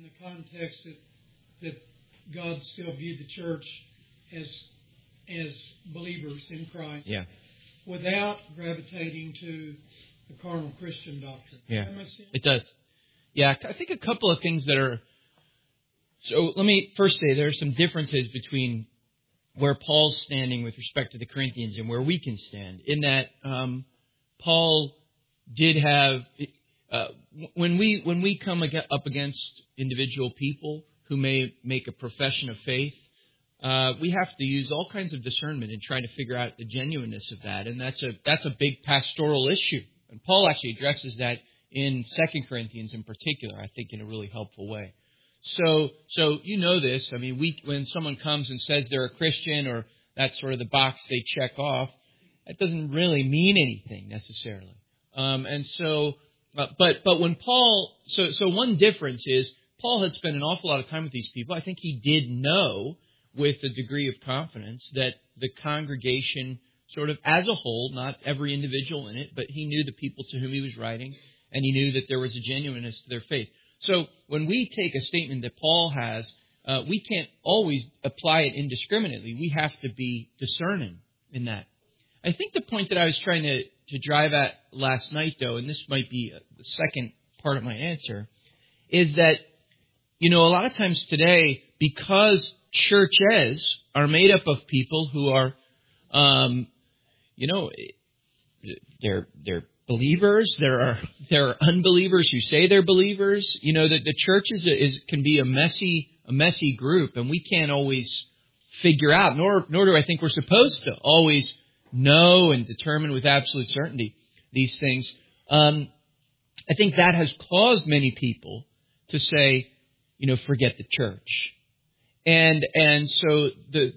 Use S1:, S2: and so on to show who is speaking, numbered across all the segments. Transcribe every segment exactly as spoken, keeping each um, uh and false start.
S1: the context that that God still viewed the church as as believers in Christ,
S2: Yeah.
S1: without gravitating to the carnal Christian doctrine.
S2: Yeah.
S1: Does that make sense?
S2: It does. Yeah, I think a couple of things that are... So let me first say there are some differences between where Paul's standing with respect to the Corinthians and where we can stand. In that um, Paul did have... Uh, when we when we come up against individual people who may make a profession of faith, uh, we have to use all kinds of discernment in trying to figure out the genuineness of that. And that's a that's a big pastoral issue. And Paul actually addresses that in Second Corinthians in particular, I think, in a really helpful way. So, so you know this. I mean, we when someone comes and says they're a Christian, or that's sort of the box they check off, that doesn't really mean anything necessarily. Um, and so, uh, but but when Paul, so so one difference is Paul had spent an awful lot of time with these people. I think he did know with a degree of confidence that the congregation, sort of as a whole, not every individual in it, but he knew the people to whom he was writing, and he knew that there was a genuineness to their faith. So when we take a statement that Paul has, uh, we can't always apply it indiscriminately. We have to be discerning in that. I think the point that I was trying to, to drive at last night, though, and this might be the second part of my answer, is that, you know, a lot of times today, because churches are made up of people who are, um, you know, they're they're believers. There are there are unbelievers who say they're believers. You know that the church is, is can be a messy a messy group, and we can't always figure out. Nor nor do I think we're supposed to always know and determine with absolute certainty these things. Um, I think that has caused many people to say, you know, forget the church, and and so the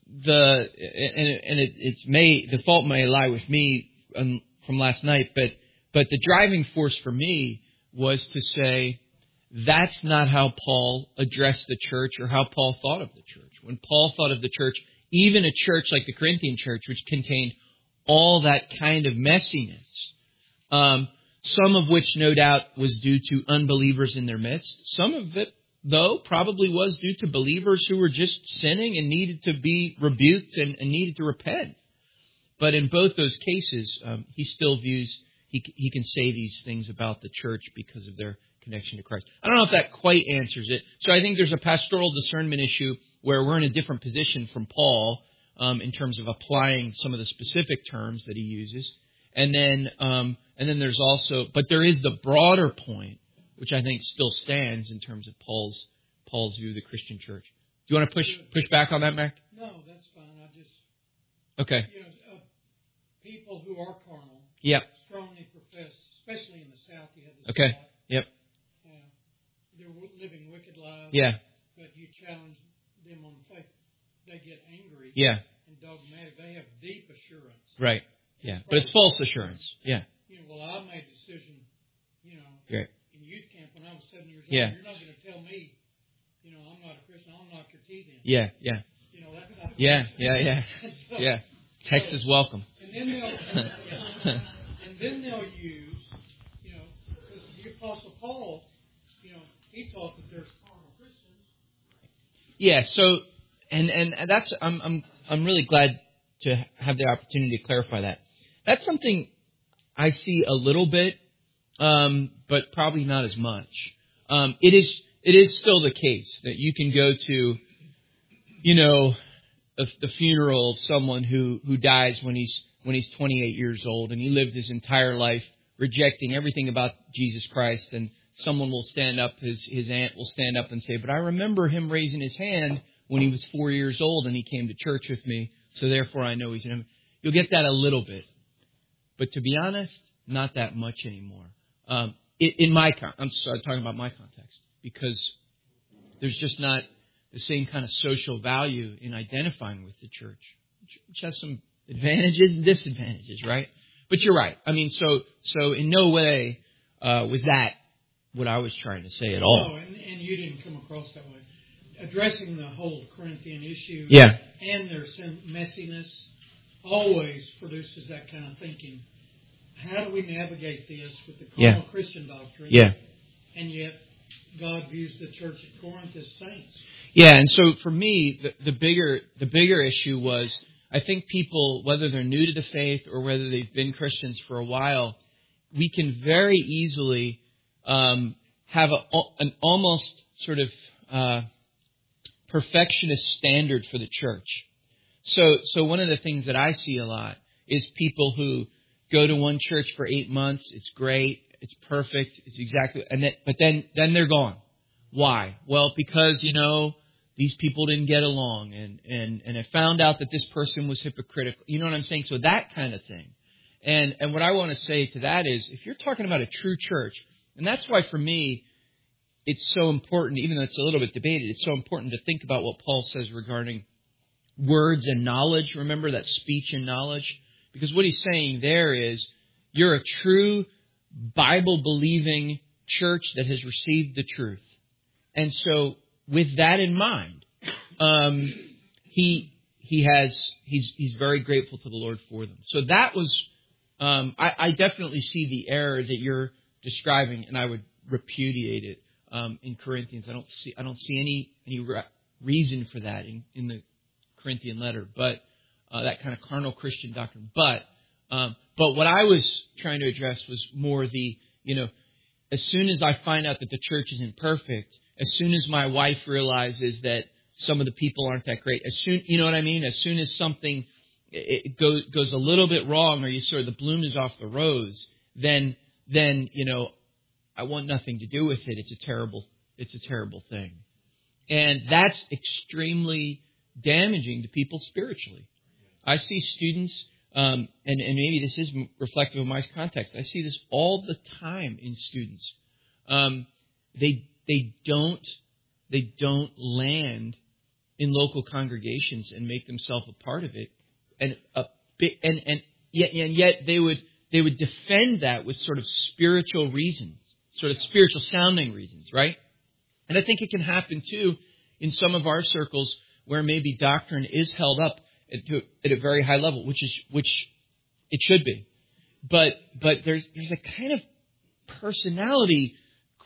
S2: the and and it, it's may the fault may lie with me um, from last night, but but the driving force for me was to say that's not how Paul addressed the church or how Paul thought of the church. When Paul thought of the church, even a church like the Corinthian church, which contained all that kind of messiness, um, some of which no doubt was due to unbelievers in their midst, some of it, though, probably was due to believers who were just sinning and needed to be rebuked and, and needed to repent. But in both those cases, um, he still views, he he can say these things about the church because of their connection to Christ. I don't know if that quite answers it. So I think there's a pastoral discernment issue where we're in a different position from Paul um, in terms of applying some of the specific terms that he uses. And then um, and then there's also, but there is the broader point, which I think still stands in terms of Paul's Paul's view of the Christian church. Do you want to push push back on that, Mac?
S1: No, that's fine. I just
S2: okay.
S1: You know, uh, people who are carnal,
S2: yep.
S1: strongly profess, especially in the South. You have the
S2: okay.
S1: South,
S2: yep.
S1: Uh, they're w- living wicked lives.
S2: Yeah.
S1: But you challenge them on faith, they get angry.
S2: Yeah.
S1: And dogmatic. They have deep assurance.
S2: Right. Yeah. But it's false assurance. Yeah.
S1: You know, well, I made a decision. You know.
S2: Right.
S1: In youth camp when I was seven years old.
S2: Yeah.
S1: You're not going to tell me, you know, I'm not a Christian. I'll knock your teeth in.
S2: Yeah. Yeah.
S1: You know, that kind of
S2: yeah. Yeah. Yeah.
S1: so,
S2: Yeah. Text
S1: so,
S2: is welcome.
S1: And then they'll, and then they'll use, you know, because the Apostle Paul, you know, he taught that there's carnal Christians.
S2: Yeah. So, and and that's I'm I'm I'm really glad to have the opportunity to clarify that. That's something I see a little bit, um, but probably not as much. Um, it is it is still the case that you can go to, you know, a, the funeral of someone who, who dies when he's when he's twenty-eight years old, and he lived his entire life rejecting everything about Jesus Christ, and someone will stand up, his his aunt will stand up and say, "But I remember him raising his hand when he was four years old, and he came to church with me, so therefore I know he's in him." You'll get that a little bit. But to be honest, not that much anymore. Um, in, in my, con- I'm sorry, talking about my context, because there's just not the same kind of social value in identifying with the church, which, which has some advantages and disadvantages, right? But you're right. I mean, so so in no way uh, was that what I was trying to say at all.
S1: No, and, and you didn't come across that way. Addressing the whole Corinthian issue
S2: yeah.
S1: and their sin- messiness always produces that kind of thinking. How do we navigate this with the carnal
S2: yeah.
S1: Christian doctrine?
S2: Yeah.
S1: And yet God views the church at Corinth as saints.
S2: Yeah, and so for me, the, the bigger the bigger issue was, I think people, whether they're new to the faith or whether they've been Christians for a while, we can very easily um, have a, an almost sort of uh, perfectionist standard for the church. So, so one of the things that I see a lot is people who go to one church for eight months. It's great. It's perfect. It's exactly, and then, but then, then they're gone. Why? Well, because, you know, these people didn't get along, and, and, and I found out that this person was hypocritical. You know what I'm saying? So that kind of thing. And, and what I want to say to that is, if you're talking about a true church, and that's why for me, it's so important, even though it's a little bit debated, it's so important to think about what Paul says regarding words and knowledge. Remember that speech and knowledge? Because what he's saying there is, you're a true Bible-believing church that has received the truth. And so, with that in mind, um, he he has he's he's very grateful to the Lord for them. So that was um, I, I definitely see the error that you're describing, and I would repudiate it um, in Corinthians. I don't see I don't see any any re- reason for that in, in the Corinthian letter, but uh, that kind of carnal Christian doctrine. But um, but what I was trying to address was more the you know as soon as I find out that the church isn't perfect. As soon as my wife realizes that some of the people aren't that great, as soon, you know what I mean? As soon as something it goes, goes a little bit wrong, or you sort of the bloom is off the rose, then, then, you know, I want nothing to do with it. It's a terrible, it's a terrible thing. And that's extremely damaging to people spiritually. I see students, um, and, and maybe this is reflective of my context. I see this all the time in students. Um, they, They don't, they don't land in local congregations and make themselves a part of it, and a bit, and and yet and yet they would they would defend that with sort of spiritual reasons, sort of spiritual sounding reasons, right? And I think it can happen too in some of our circles where maybe doctrine is held up at, to, at a very high level, which is which it should be, but but there's there's a kind of personality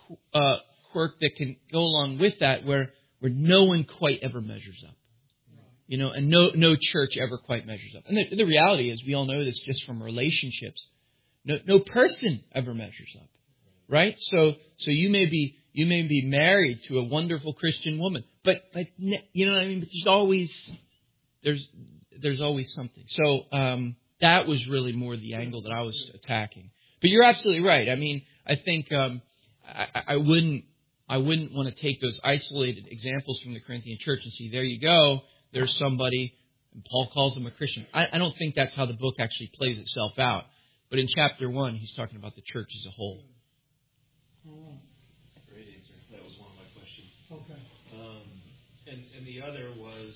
S2: Uh, quirk that can go along with that where, where no one quite ever measures up. You know, and no no church ever quite measures up. And the, the reality is, we all know this just from relationships. No no person ever measures up. Right? So so you may be you may be married to a wonderful Christian woman, but but you know what I mean, but there's always there's there's always something. So um, that was really more the angle that I was attacking. But you're absolutely right. I mean, I think um, I, I wouldn't I wouldn't want to take those isolated examples from the Corinthian church and see, there you go, there's somebody, and Paul calls them a Christian. I, I don't think that's how the book actually plays itself out. But in chapter one, he's talking about the church as a whole.
S3: That's a great answer. That was one of my questions.
S1: Okay.
S3: Um, and, and the other was,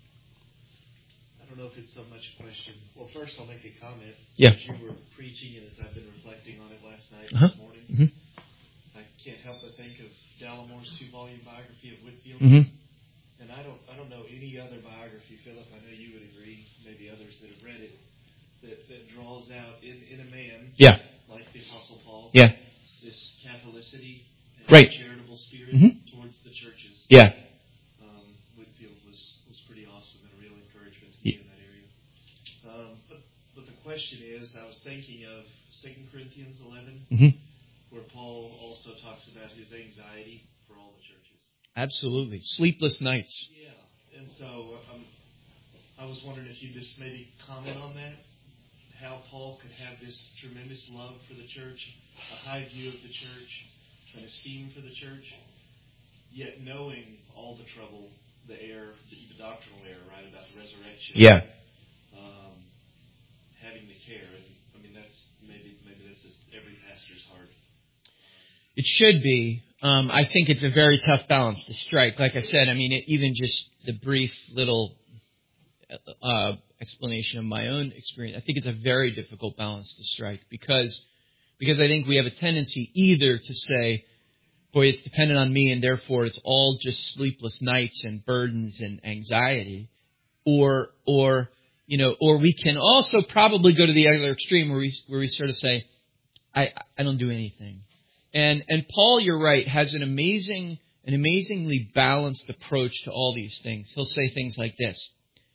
S3: I don't know if it's so much a question. Well, first I'll make a comment.
S2: Yeah.
S3: As you were preaching and as I've been reflecting on it last night,
S2: Uh-huh.
S3: this morning,
S2: Mm-hmm.
S3: I can't help but think of Dallamore's two-volume biography of Whitefield.
S2: Mm-hmm.
S3: And I don't I don't know any other biography, Philip, I know you would agree, maybe others that have read it, that, that draws out in, in a man,
S2: Yeah.
S3: like the Apostle Paul,
S2: Yeah.
S3: this Catholicity and
S2: Right.
S3: charitable spirit
S2: Mm-hmm.
S3: towards the churches.
S2: Yeah.
S3: Um, Whitefield was, was pretty awesome and a real encouragement to
S2: Yeah.
S3: me in that area. Um, but, but the question is, I was thinking of Second Corinthians eleven,
S2: Mm-hmm.
S3: where Paul also talks about his anxiety for all the churches.
S2: Absolutely. Sleepless nights.
S3: Yeah, and so um, I was wondering if you just maybe comment on that, how Paul could have this tremendous love for the church, a high view of the church, an esteem for the church, yet knowing all the trouble, the error, the, the doctrinal error, right, about the resurrection.
S2: Yeah.
S3: Um, having the care, and I mean that's maybe maybe that's just every pastor's heart.
S2: It should be. Um, I think it's a very tough balance to strike. Like I said, I mean, it, even just the brief little uh, explanation of my own experience, I think it's a very difficult balance to strike because because I think we have a tendency either to say, boy, it's dependent on me and therefore it's all just sleepless nights and burdens and anxiety, or or you know, or we can also probably go to the other extreme where we where we sort of say, I I don't do anything. And and Paul, you're right, has an amazing, an amazingly balanced approach to all these things. He'll say things like this: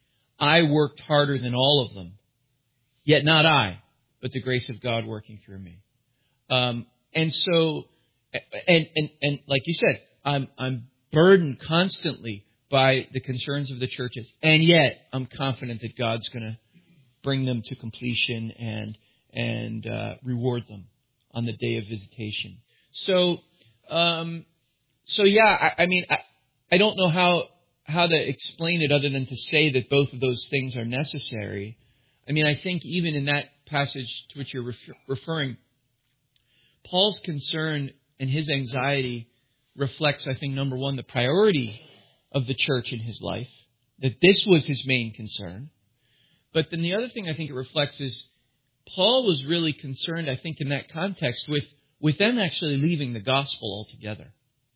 S2: I worked harder than all of them, yet not I, but the grace of God working through me. Um, and so, and, and, and like you said, I'm, I'm burdened constantly by the concerns of the churches, and yet I'm confident that God's going to bring them to completion and, and, uh, reward them on the day of visitation. So, um, so yeah, I, I mean, I, I don't know how, how to explain it other than to say that both of those things are necessary. I mean, I think even in that passage to which you're refer- referring, Paul's concern and his anxiety reflects, I think, number one, the priority of the church in his life, that this was his main concern. But then the other thing I think it reflects is Paul was really concerned, I think, in that context with, with them actually leaving the gospel altogether.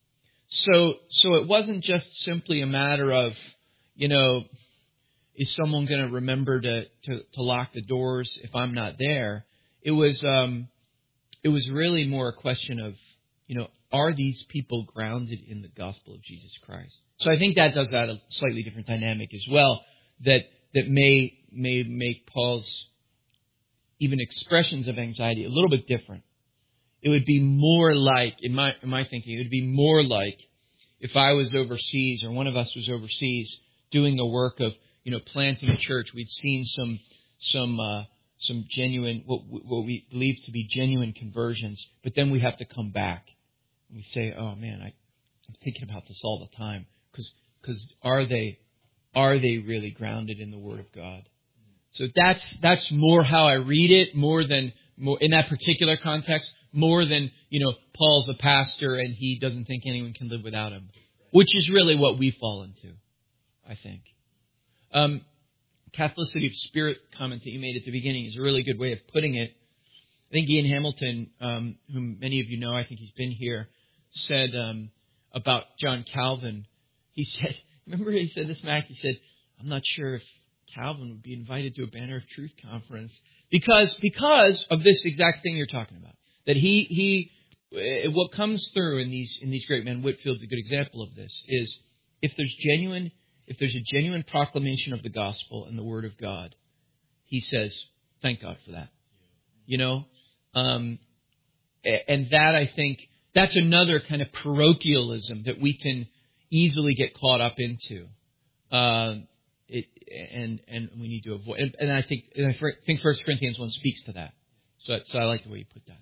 S2: So, so it wasn't just simply a matter of, you know, is someone going to remember to, to, to lock the doors if I'm not there? It was, um, it was really more a question of, you know, are these people grounded in the gospel of Jesus Christ? So I think that does add a slightly different dynamic as well, that, that may, may make Paul's even expressions of anxiety a little bit different. It would be more like, in my, in my thinking, it would be more like if I was overseas or one of us was overseas doing the work of, you know, planting a church. We'd seen some, some, uh, some genuine, what, what we believe to be genuine conversions, but then we have to come back. And we say, oh man, I, I'm thinking about this all the time. Cause, cause are they, are they really grounded in the Word of God? So that's, that's more how I read it, more than, more, in that particular context, more than, you know, Paul's a pastor and he doesn't think anyone can live without him. Which is really what we fall into, I think. Um, Catholicity of Spirit comment that you made at the beginning is a really good way of putting it. I think Ian Hamilton, um, whom many of you know, I think he's been here, said um, about John Calvin. He said, remember he said this, Mac? He said, I'm not sure if Calvin would be invited to a Banner of Truth conference because because of this exact thing you're talking about. That he he what comes through in these in these great men, Whitfield's a good example of this, is if there's genuine if there's a genuine proclamation of the gospel and the Word of God, he says, thank God for that. You know? Um, and that, I think, that's another kind of parochialism that we can easily get caught up into. Uh, it, and and we need to avoid. And, and I think and I think First Corinthians one speaks to that. So, so I like the way you put that.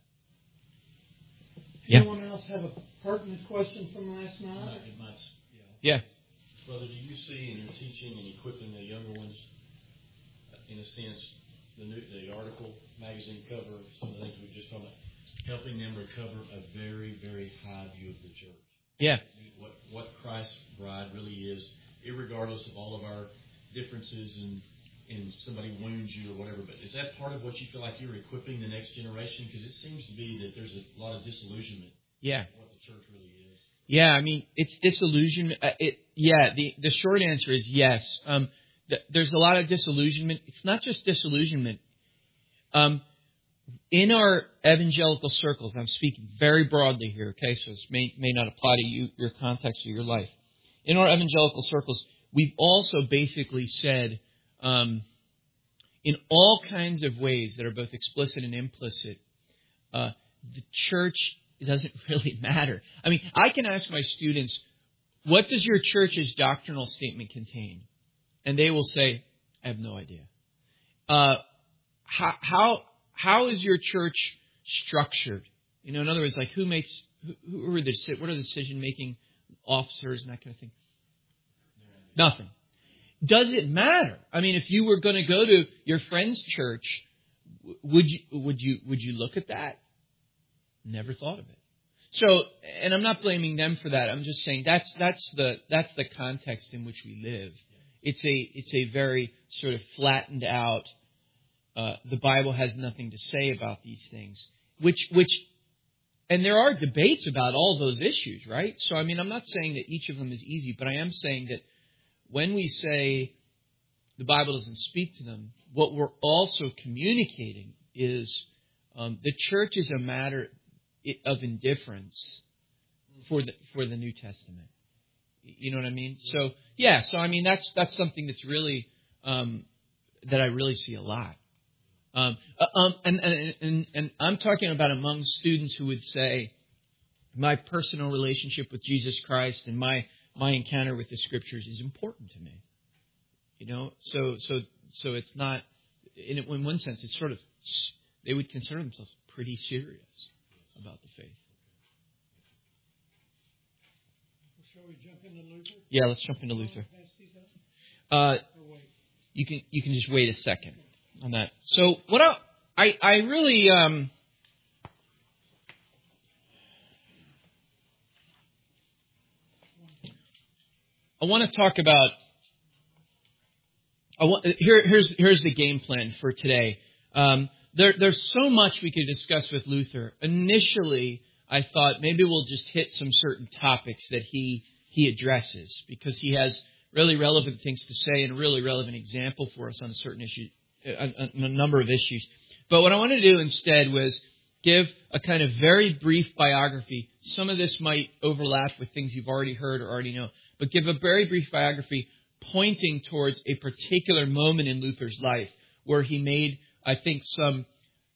S2: Yeah.
S1: Anyone else have a pertinent question from last night?
S4: Uh, it might,
S2: Yeah.
S4: yeah. Brother, do you see in your teaching and equipping the younger ones, in a sense, the new, the article, magazine cover, some of the things we just talked about, helping them recover a very, very high view of the church?
S2: Yeah.
S4: What what Christ's bride really is, irregardless of all of our differences and and somebody wounds you or whatever. But is that part of what you feel like you're equipping the next generation? Because it seems to be that there's a lot of disillusionment.
S2: Yeah.
S4: What the church really is.
S2: Yeah, I mean, it's disillusionment. Uh, it, yeah, the, the short answer is yes. Um, th- there's a lot of disillusionment. It's not just disillusionment. Um, in our evangelical circles, I'm speaking very broadly here, okay, so this may, may not apply to you, your context or your life. In our evangelical circles, we've also basically said, um, in all kinds of ways that are both explicit and implicit, uh, the church it doesn't really matter. I mean, I can ask my students, what does your church's doctrinal statement contain? And they will say, I have no idea. Uh, how, how, how is your church structured? You know, in other words, like who makes, who, who are the, what are the decision-making officers and that kind of thing? Nothing. Does it matter? I mean, if you were going to go to your friend's church, would you, would you, would you look at that? Never thought of it. So, and I'm not blaming them for that. I'm just saying that's that's the that's the context in which we live. It's a it's a very sort of flattened out. Uh, the Bible has nothing to say about these things, which which, and there are debates about all those issues, right? So, I mean, I'm not saying that each of them is easy, but I am saying that when we say the Bible doesn't speak to them, what we're also communicating is um, the church is a matter. of indifference for the for the New Testament. You know what I mean? So yeah, so I mean that's that's something that's really um, that I really see a lot. Um, uh, um, and, and and and I'm talking about among students who would say, my personal relationship with Jesus Christ and my my encounter with the Scriptures is important to me. You know, so so so it's not in in one sense it's sort of they would consider themselves pretty serious about the faith.
S1: Shall we jump into Luther?
S2: Yeah, let's jump into Luther.
S1: Pass these out?
S2: Uh,
S1: Or wait?
S2: you can you can just wait a second on that. So what I I, I really um, I want to talk about. I want, here, here's here's the game plan for today. Um, there, there's so much we could discuss with Luther. Initially, I thought maybe we'll just hit some certain topics that he he addresses because he has really relevant things to say and a really relevant example for us on a certain issue, on, on a number of issues. But what I wanted to do instead was give a kind of very brief biography. Some of this might overlap with things you've already heard or already know, but give a very brief biography pointing towards a particular moment in Luther's life where he made, I think, some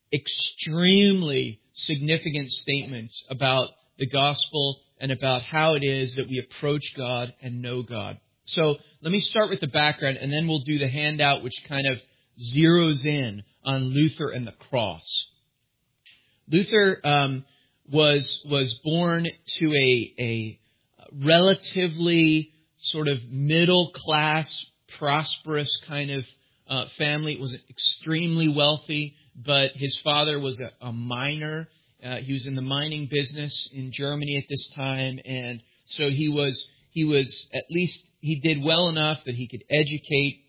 S2: extremely significant statements about the gospel and about how it is that we approach God and know God. So let me start with the background, and then we'll do the handout, which kind of zeroes in on Luther and the cross. Luther um, was was born to a, a relatively sort of middle-class, prosperous kind of uh, family. It was extremely wealthy, but his father was a, a miner. Uh, he was in the mining business in Germany at this time, and so he was he was at least he did well enough that he could educate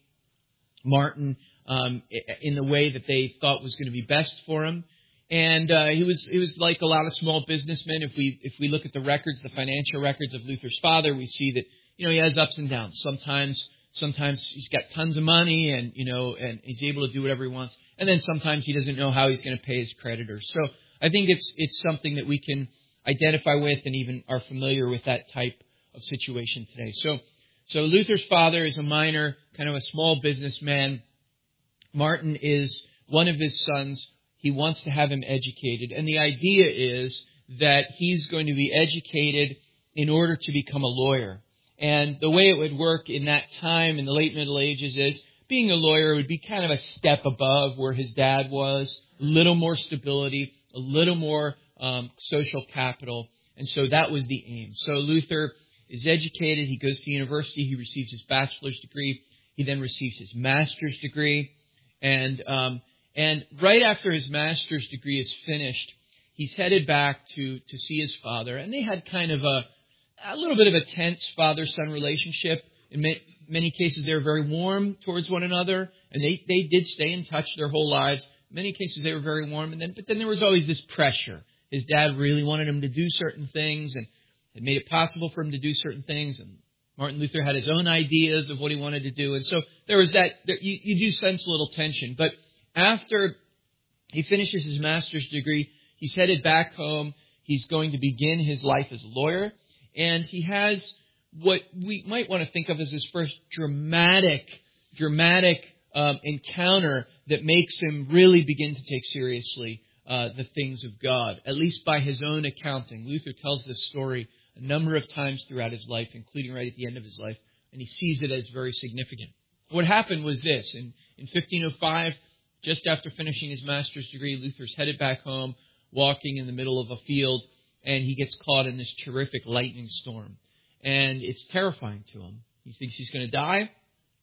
S2: Martin um, in the way that they thought was going to be best for him. And uh, he was he was like a lot of small businessmen. If we if we look at the records, the financial records of Luther's father, we see that you know he has ups and downs. Sometimes sometimes he's got tons of money, and you know and he's able to do whatever he wants. And then sometimes he doesn't know how he's going to pay his creditors. So I think it's it's something that we can identify with, and even are familiar with that type of situation today. So so Luther's father is a miner, kind of a small businessman. Martin is one of his sons. He wants to have him educated. And the idea is that he's going to be educated in order to become a lawyer. And the way it would work in that time, in the late Middle Ages, is being a lawyer would be kind of a step above where his dad was, a little more stability, a little more um, social capital. And so that was the aim. So Luther is educated. He goes to university. He receives his bachelor's degree. He then receives his master's degree. And um, and right after his master's degree is finished, he's headed back to, to see his father. And they had kind of a, a little bit of a tense father-son relationship. In ma- many cases, they were very warm towards one another. And they, they did stay in touch their whole lives. In many cases, they were very warm. And then, but then there was always this pressure. His dad really wanted him to do certain things, and it made it possible for him to do certain things. And Martin Luther had his own ideas of what he wanted to do. And so there was that, there, you, you do sense a little tension. But after he finishes his master's degree, he's headed back home. He's going to begin his life as a lawyer. And he has what we might want to think of as his first dramatic, dramatic um, encounter that makes him really begin to take seriously uh, the things of God, at least by his own accounting. Luther tells this story a number of times throughout his life, including right at the end of his life, and he sees it as very significant. What happened was this. In, in fifteen oh five, just after finishing his master's degree, Luther's headed back home, walking in the middle of a field, and he gets caught in this terrific lightning storm. And it's terrifying to him. He thinks he's going to die,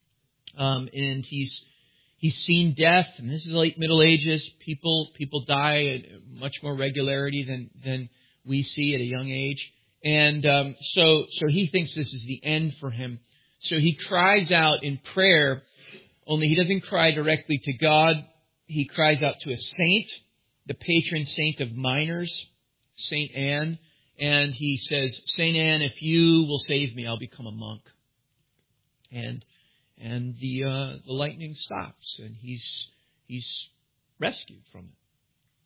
S2: um, and he's he's seen death, and this is late Middle Ages. People people die at much more regularity than, than we see at a young age. And um, so so he thinks this is the end for him. So he cries out in prayer, only he doesn't cry directly to God. He cries out to a saint, the patron saint of miners, Saint Anne. And he says, Saint Anne, if you will save me, I'll become a monk. And and the uh, the lightning stops, and he's he's rescued from it.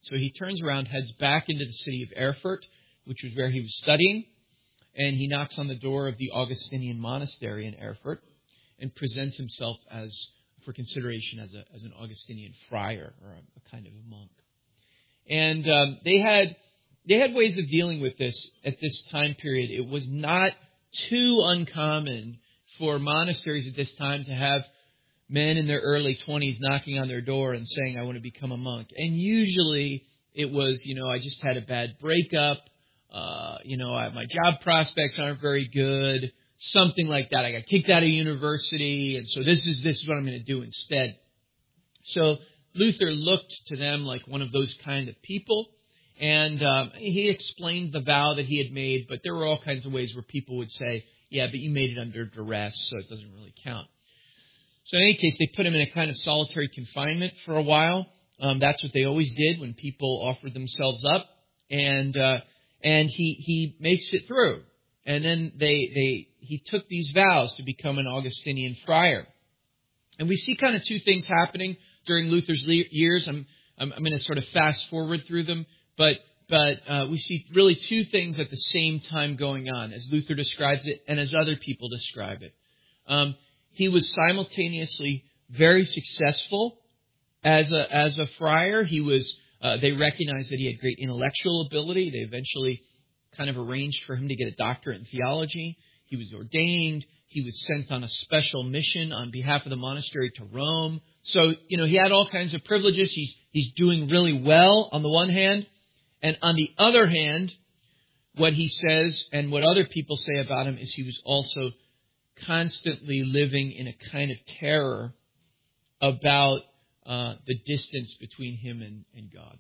S2: So he turns around, heads back into the city of Erfurt, which was where he was studying, and he knocks on the door of the Augustinian monastery in Erfurt and presents himself as for consideration as a as an Augustinian friar or a, a kind of a monk. And um, they had they had ways of dealing with this at this time period. It was not too uncommon for monasteries at this time to have men in their early twenties knocking on their door and saying, I want to become a monk. And usually it was, you know, I just had a bad breakup. Uh, you know, I, my job prospects aren't very good. Something like that. I got kicked out of university. And so this is, this is what I'm going to do instead. So Luther looked to them like one of those kind of people. And um, he explained the vow that he had made. But there were all kinds of ways where people would say, yeah, but you made it under duress, so it doesn't really count. So in any case, they put him in a kind of solitary confinement for a while. Um, that's what they always did when people offered themselves up. And uh, and he he makes it through. And then they they he took these vows to become an Augustinian friar. And we see kind of two things happening during Luther's years. I'm I'm, I'm going to sort of fast forward through them, but but uh, we see really two things at the same time going on, as Luther describes it and as other people describe it. Um, he was simultaneously very successful as a as a friar. He was. Uh, they recognized that he had great intellectual ability. They eventually kind of arranged for him to get a doctorate in theology. He was ordained. He was sent on a special mission on behalf of the monastery to Rome. So, you know, he had all kinds of privileges. He's he's doing really well on the one hand. And on the other hand, what he says and what other people say about him is he was also constantly living in a kind of terror about uh, the distance between him and, and God.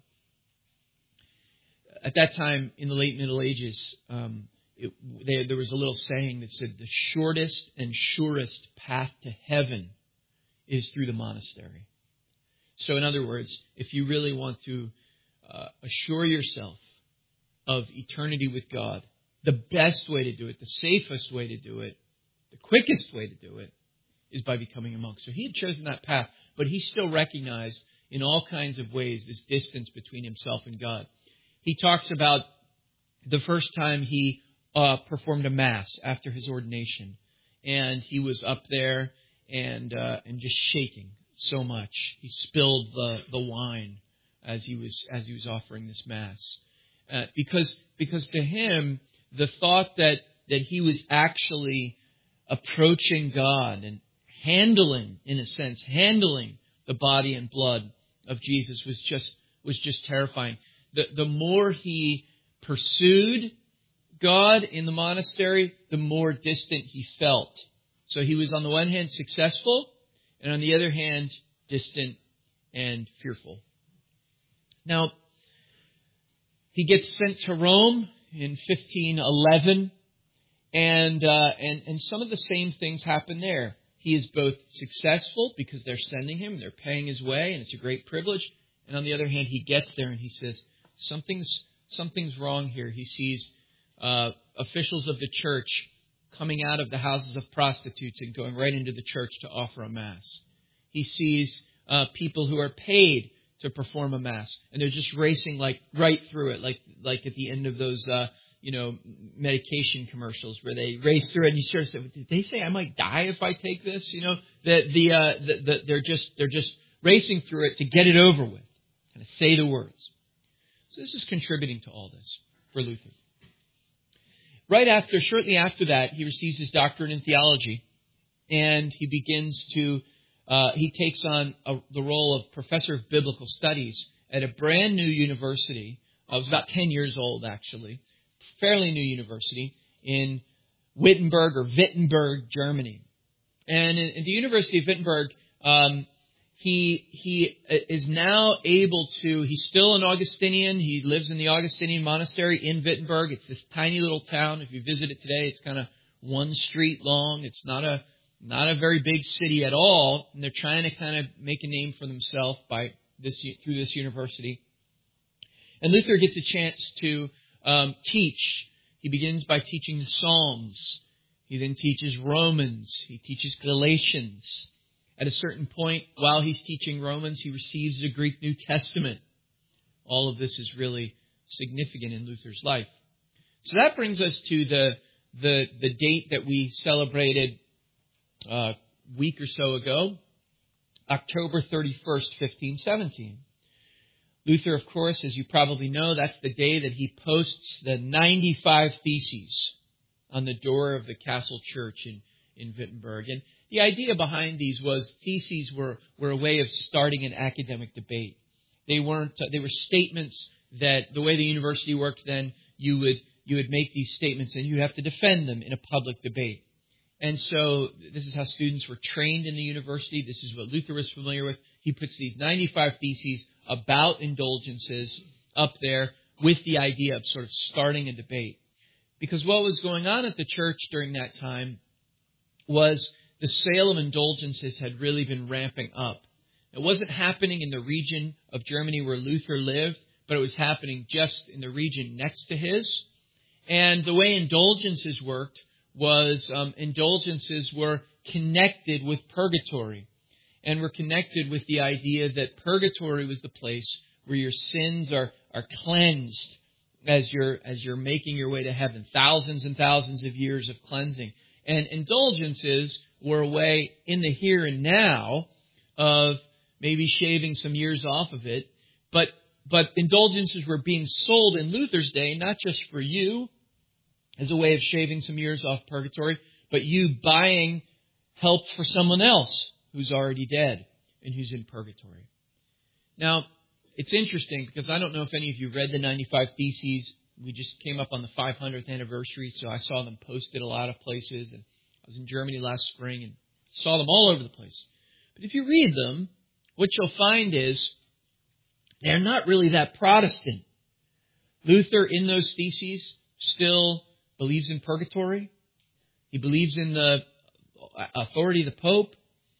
S2: At that time, in the late Middle Ages, um, it, there, there was a little saying that said, the shortest and surest path to heaven is through the monastery. So in other words, if you really want to uh, assure yourself of eternity with God, the best way to do it, the safest way to do it, the quickest way to do it is by becoming a monk. So he had chosen that path, but he still recognized in all kinds of ways this distance between himself and God. He talks about the first time he uh, performed a mass after his ordination, and he was up there and uh, and just shaking so much. He spilled the, the wine as he was as he was offering this mass, uh, because because to him the thought that that he was actually approaching God and handling, in a sense, handling the body and blood of Jesus was just was just terrifying. The, the more he pursued God in the monastery, the more distant he felt. So he was on the one hand successful, and on the other hand distant and fearful. Now, he gets sent to Rome in fifteen eleven, and uh, and and some of the same things happen there. He is both successful because they're sending him, they're paying his way, and it's a great privilege. And on the other hand, he gets there and he says, Something's something's wrong here. He sees uh, officials of the church coming out of the houses of prostitutes and going right into the church to offer a mass. He sees uh, people who are paid to perform a mass, and they're just racing like right through it, like like at the end of those uh, you know medication commercials where they race through it. And you sort of say, "Did they say I might die if I take this?" You know, that the, uh, the, the they're just they're just racing through it to get it over with, kind of say the words. So this is contributing to all this for Luther. Right after, shortly after that, he receives his doctorate in theology, and he begins to, uh, he takes on a, the role of professor of biblical studies at a brand new university. Uh, it was about ten years old, actually, fairly new university in Wittenberg or Wittenberg, Germany. And in, in the University of Wittenberg, um, He he is now able to, he's still an Augustinian. He lives in the Augustinian monastery in Wittenberg. It's this tiny little town. If you visit it today, it's kind of one street long. It's not a not a very big city at all. And they're trying to kind of make a name for themselves by this through this university. And Luther gets a chance to um, teach. He begins by teaching the Psalms. He then teaches Romans. He teaches Galatians. At a certain point, while he's teaching Romans, he receives the Greek New Testament. all of this is really significant in Luther's life. So that brings us to the the, the date that we celebrated uh, a week or so ago, October thirty-first, fifteen seventeen. Luther, of course, as you probably know, that's the day that he posts the ninety-five Theses on the door of the Castle Church in, in Wittenberg. And the idea behind these was theses were, were a way of starting an academic debate. They weren't, they were statements that the way the university worked then, you would, you would make these statements and you'd have to defend them in a public debate. And so this is how students were trained in the university. This is what Luther was familiar with. He puts these ninety-five theses about indulgences up there with the idea of sort of starting a debate. Because what was going on at the church during that time was the sale of indulgences had really been ramping up. It wasn't happening in the region of Germany where Luther lived, but it was happening just in the region next to his. And the way indulgences worked was um, indulgences were connected with purgatory. And were connected with the idea that purgatory was the place where your sins are, are cleansed as you're, as you're making your way to heaven. Thousands and thousands of years of cleansing. And indulgences were a way in the here and now of maybe shaving some years off of it. But, but indulgences were being sold in Luther's day, not just for you as a way of shaving some years off purgatory, but you buying help for someone else who's already dead and who's in purgatory. Now, it's interesting because I don't know if any of you read the ninety-five Theses. We just came up on the five hundredth anniversary, so I saw them posted a lot of places. And I was in Germany last spring and saw them all over the place. But if you read them, what you'll find is they're not really that Protestant. Luther, in those theses, still believes in purgatory. He believes in the authority of the Pope.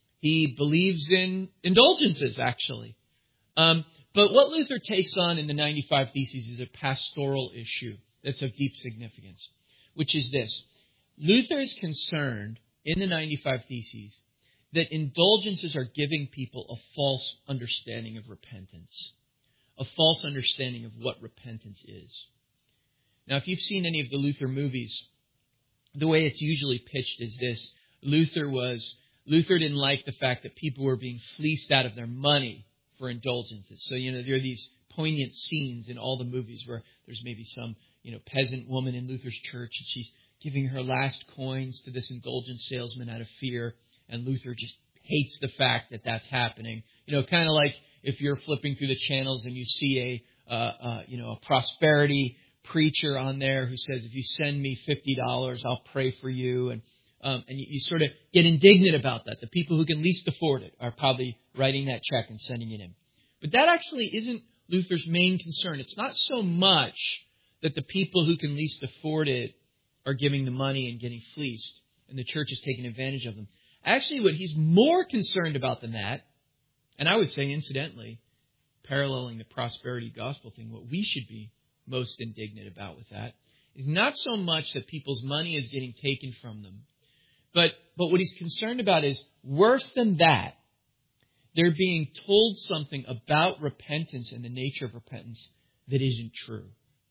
S2: He believes in indulgences, actually. Um, but what Luther takes on in the ninety-five Theses is a pastoral issue that's of deep significance, which is this. Luther is concerned in the ninety-five Theses that indulgences are giving people a false understanding of repentance, a false understanding of what repentance is. Now, if you've seen any of the Luther movies, the way it's usually pitched is this. Luther was Luther didn't like the fact that people were being fleeced out of their money for indulgences. So, you know, there are these poignant scenes in all the movies where there's maybe some, you know, peasant woman in Luther's church and she's giving her last coins to this indulgence salesman out of fear. And Luther just hates the fact that that's happening. You know, kind of like if you're flipping through the channels and you see a, uh, uh, you know, a prosperity preacher on there who says, if you send me fifty dollars, I'll pray for you. And Um, and you, you sort of get indignant about that. The people who can least afford it are probably writing that check and sending it in. But that actually isn't Luther's main concern. It's not so much that the people who can least afford it are giving the money and getting fleeced, and the church is taking advantage of them. Actually, what he's more concerned about than that, and I would say, incidentally, paralleling the prosperity gospel thing, what we should be most indignant about with that is not so much that people's money is getting taken from them, But but what he's concerned about is, worse than that, they're being told something about repentance and the nature of repentance that isn't true.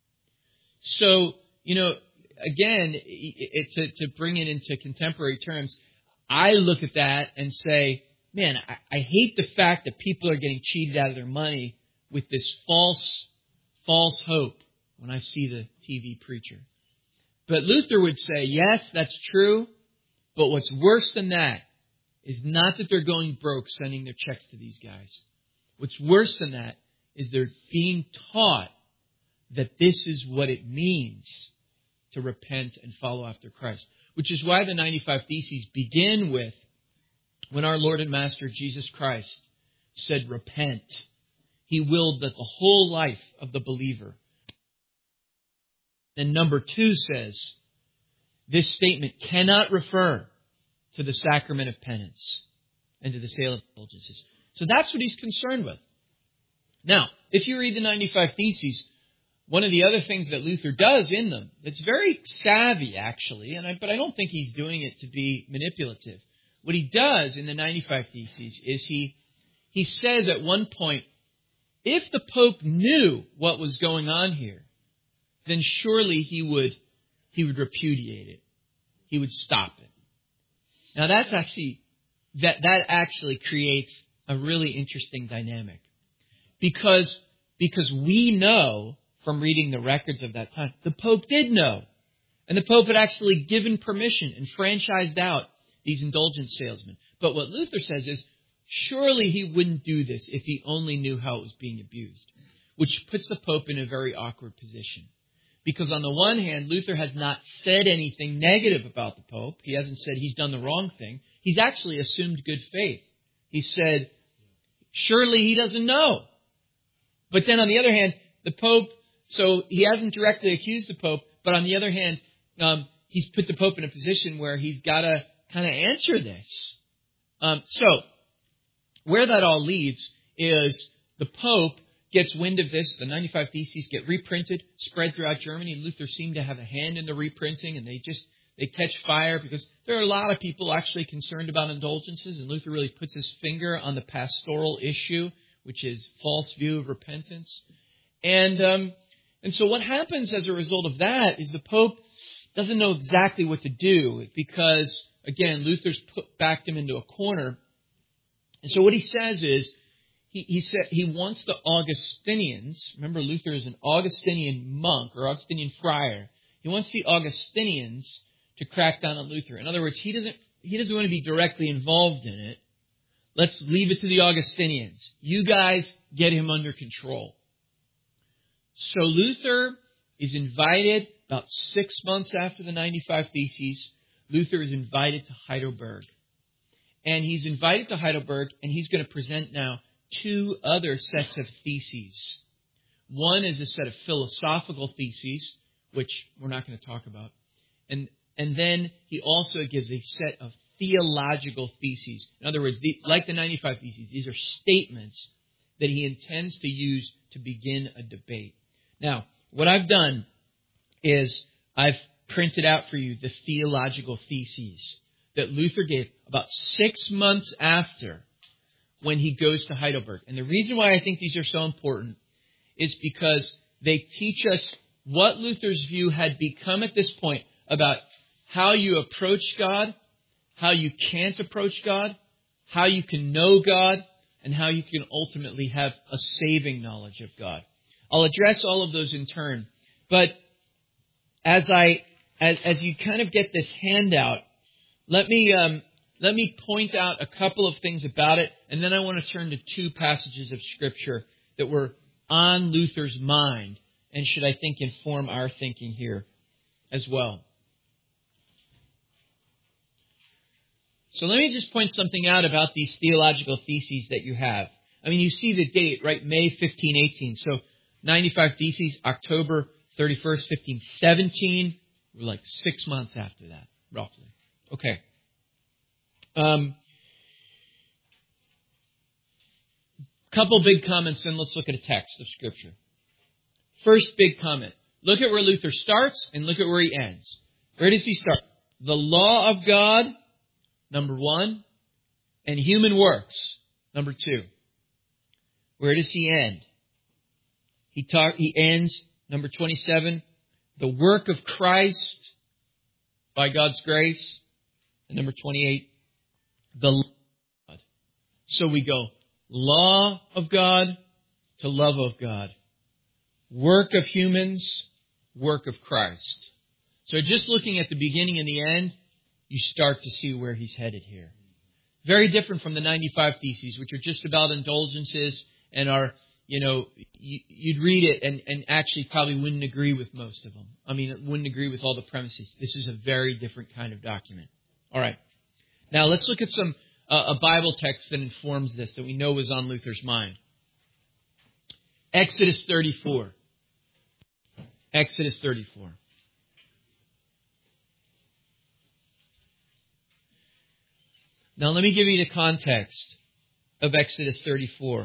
S2: So, you know, again, it, to, to bring it into contemporary terms, I look at that and say, man, I, I hate the fact that people are getting cheated out of their money with this false, false hope when I see the T V preacher. But Luther would say, yes, that's true. But what's worse than that is not that they're going broke sending their checks to these guys. What's worse than that is they're being taught that this is what it means to repent and follow after Christ. Which is why the ninety-five Theses begin with, when our Lord and Master Jesus Christ said, repent, He willed that the whole life of the believer. And number two says, this statement cannot refer to the sacrament of penance and to the sale of indulgences. So that's what he's concerned with. Now, if you read the ninety-five Theses, one of the other things that Luther does in them, that's very savvy actually, and I, but I don't think he's doing it to be manipulative. What he does in the ninety-five Theses is he, he says at one point, if the Pope knew what was going on here, then surely he would he would repudiate it. He would stop it. Now that's actually that that actually creates a really interesting dynamic. Because because we know from reading the records of that time, the Pope did know. And the Pope had actually given permission and franchised out these indulgence salesmen. But what Luther says is, surely he wouldn't do this if he only knew how it was being abused. Which puts the Pope in a very awkward position. Because on the one hand, Luther has not said anything negative about the Pope. He hasn't said he's done the wrong thing. He's actually assumed good faith. He said, surely he doesn't know. But then on the other hand, the Pope, so he hasn't directly accused the Pope, but on the other hand, um, he's put the Pope in a position where he's got to kind of answer this. Um, so, where that all leads is the Pope gets wind of this. The ninety-five Theses get reprinted, spread throughout Germany. Luther seemed to have a hand in the reprinting, and they just they catch fire because there are a lot of people actually concerned about indulgences, and Luther really puts his finger on the pastoral issue, which is false view of repentance. And um, and so what happens as a result of that is the Pope doesn't know exactly what to do because, again, Luther's put, backed him into a corner. And so what he says is, he, he said he wants the Augustinians, remember Luther is an Augustinian monk or Augustinian friar, he wants the Augustinians to crack down on Luther. In other words, he doesn't he doesn't want to be directly involved in it. Let's leave it to the Augustinians. You guys get him under control. So Luther is invited, about six months after the ninety-five Theses, Luther is invited to Heidelberg. And he's invited to Heidelberg, and he's going to present now two other sets of theses. One is a set of philosophical theses, which we're not going to talk about. And, and then he also gives a set of theological theses. In other words, the, like the ninety-five Theses, these are statements that he intends to use to begin a debate. Now, what I've done is I've printed out for you the theological theses that Luther gave about six months after when he goes to Heidelberg. And the reason why I think these are so important is because they teach us what Luther's view had become at this point about how you approach God, how you can't approach God, how you can know God, and how you can ultimately have a saving knowledge of God. I'll address all of those in turn. But as I, as, as you kind of get this handout, let me, um, let me point out a couple of things about it, and then I want to turn to two passages of Scripture that were on Luther's mind and should, I think, inform our thinking here as well. So let me just point something out about these theological theses that you have. I mean, you see the date, right? May fifteen eighteen. So ninety-five Theses, October thirty-first, fifteen seventeen. We're like six months after that, roughly. Okay. Um, couple big comments, then let's look at a text of Scripture. First big comment. Look at where Luther starts and look at where he ends. Where does he start? The law of God, number one, and human works, number two. Where does he end? He talk, he ends, number twenty-seven, the work of Christ by God's grace. And number twenty-eight, the love of God. So we go law of God to love of God. Work of humans, work of Christ. So just looking at the beginning and the end, you start to see where he's headed here. Very different from the ninety-five Theses, which are just about indulgences and are, you know, you'd read it and, and actually probably wouldn't agree with most of them. I mean, wouldn't agree with all the premises. This is a very different kind of document. All right. Now let's look at some uh, a Bible text that informs this, that we know was on Luther's mind. Exodus thirty-four. Exodus thirty-four. Now let me give you the context of Exodus thirty-four.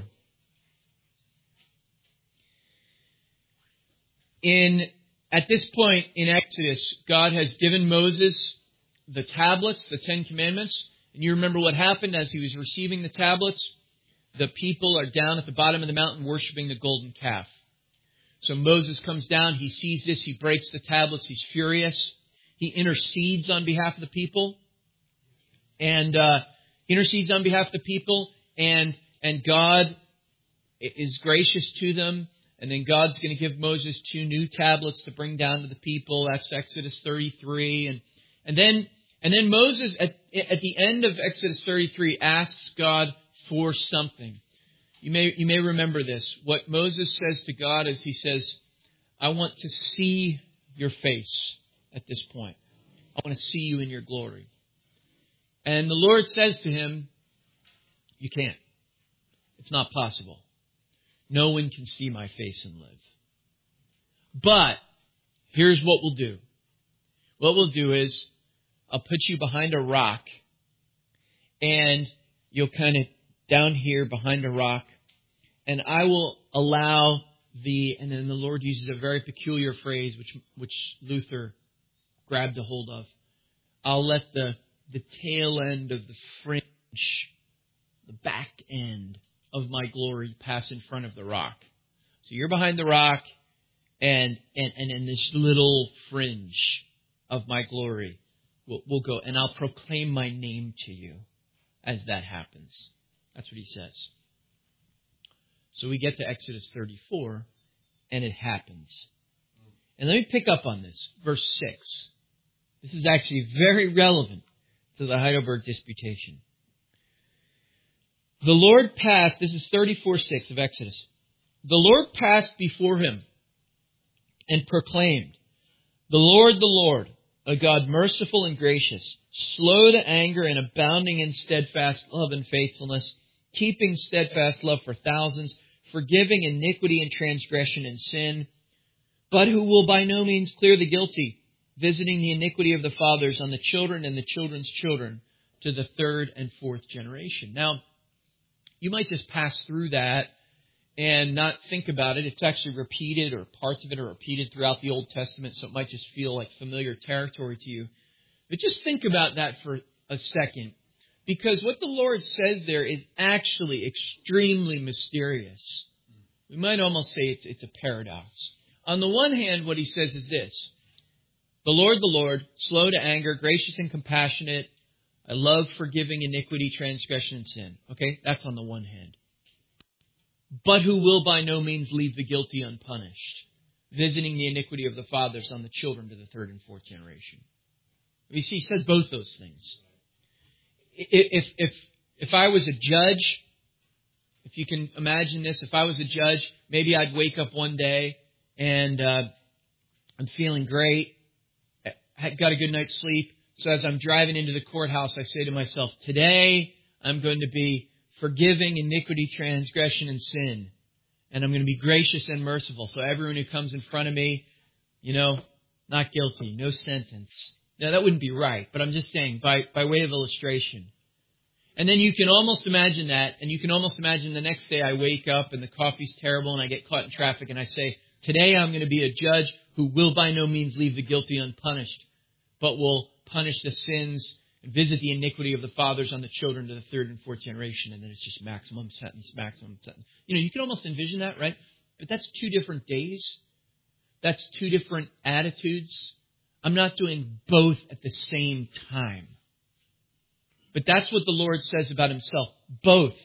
S2: In at this point in Exodus, God has given Moses the tablets, the Ten Commandments. And you remember what happened as he was receiving the tablets? the people are down at the bottom of the mountain worshiping the golden calf. So Moses comes down. He sees this. He breaks the tablets. He's furious. He intercedes on behalf of the people. And uh, intercedes on behalf of the people. And, and God is gracious to them. And then God's going to give Moses two new tablets to bring down to the people. That's Exodus thirty-three. And, and then, and then Moses, at, at the end of Exodus thirty-three, asks God for something. You may, you may remember this. What Moses says to God is he says, I want to see your face at this point. I want to see you in your glory. And the Lord says to him, you can't. It's not possible. No one can see my face and live. But here's what we'll do. What we'll do is I'll put you behind a rock, and you'll kind of down here behind a rock, and I will allow the, and then the Lord uses a very peculiar phrase which which Luther grabbed a hold of. I'll let the the tail end of the fringe, the back end of my glory pass in front of the rock. So you're behind the rock, and and and in this little fringe of my glory will will go, and I'll proclaim my name to you as that happens. That's what he says. So we get to Exodus thirty-four, and it happens. And let me pick up on this, verse six. This is actually very relevant to the Heidelberg Disputation. The Lord passed, this is thirty-four six of Exodus. The Lord passed before him and proclaimed, the Lord, the Lord, a God merciful and gracious, slow to anger and abounding in steadfast love and faithfulness, keeping steadfast love for thousands, forgiving iniquity and transgression and sin, but who will by no means clear the guilty, visiting the iniquity of the fathers on the children and the children's children to the third and fourth generation. Now, you might just pass through that and not think about it. It's actually repeated, or parts of it are repeated throughout the Old Testament, so it might just feel like familiar territory to you. But just think about that for a second, because what the Lord says there is actually extremely mysterious. We might almost say it's, it's a paradox. On the one hand, what he says is this: the Lord, the Lord, slow to anger, gracious and compassionate, I love forgiving iniquity, transgression, and sin. Okay, that's on the one hand. But who will by no means leave the guilty unpunished, visiting the iniquity of the fathers on the children to the third and fourth generation. You see, he says both those things. If, if, if I was a judge, if you can imagine this, if I was a judge, maybe I'd wake up one day and uh, I'm feeling great, I got a good night's sleep. So as I'm driving into the courthouse, I say to myself, today I'm going to be forgiving iniquity, transgression, and sin. And I'm going to be gracious and merciful. So everyone who comes in front of me, you know, not guilty, no sentence. Now, that wouldn't be right, but I'm just saying, by, by way of illustration. And then you can almost imagine that, and you can almost imagine the next day I wake up and the coffee's terrible and I get caught in traffic and I say, today I'm going to be a judge who will by no means leave the guilty unpunished, but will punish the sins and visit the iniquity of the fathers on the children to the third and fourth generation. And then it's just maximum sentence, maximum sentence. You know, you can almost envision that, right? But that's two different days. That's two different attitudes. I'm not doing both at the same time. But that's what the Lord says about himself. Both.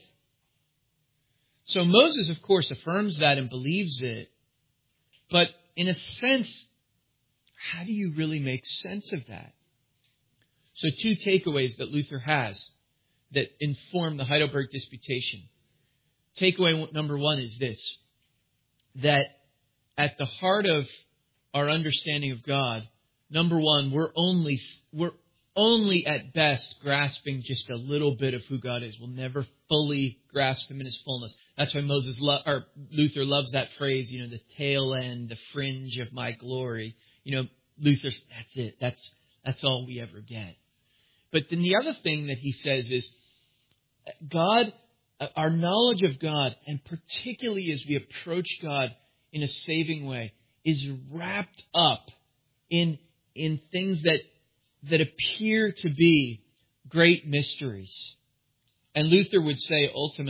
S2: So Moses, of course, affirms that and believes it. But in a sense, how do you really make sense of that? So two takeaways that Luther has that inform the Heidelberg Disputation. Takeaway number one is this: that at the heart of our understanding of God, number one, we're only we're only at best grasping just a little bit of who God is. We'll never fully grasp him in his fullness. That's why Moses lo- or Luther loves that phrase, you know, the tail end, the fringe of my glory. You know, Luther's, that's it. That's that's all we ever get. But then the other thing that he says is God, our knowledge of God, and particularly as we approach God in a saving way, is wrapped up in in things that that appear to be great mysteries. And Luther would say, ultimately,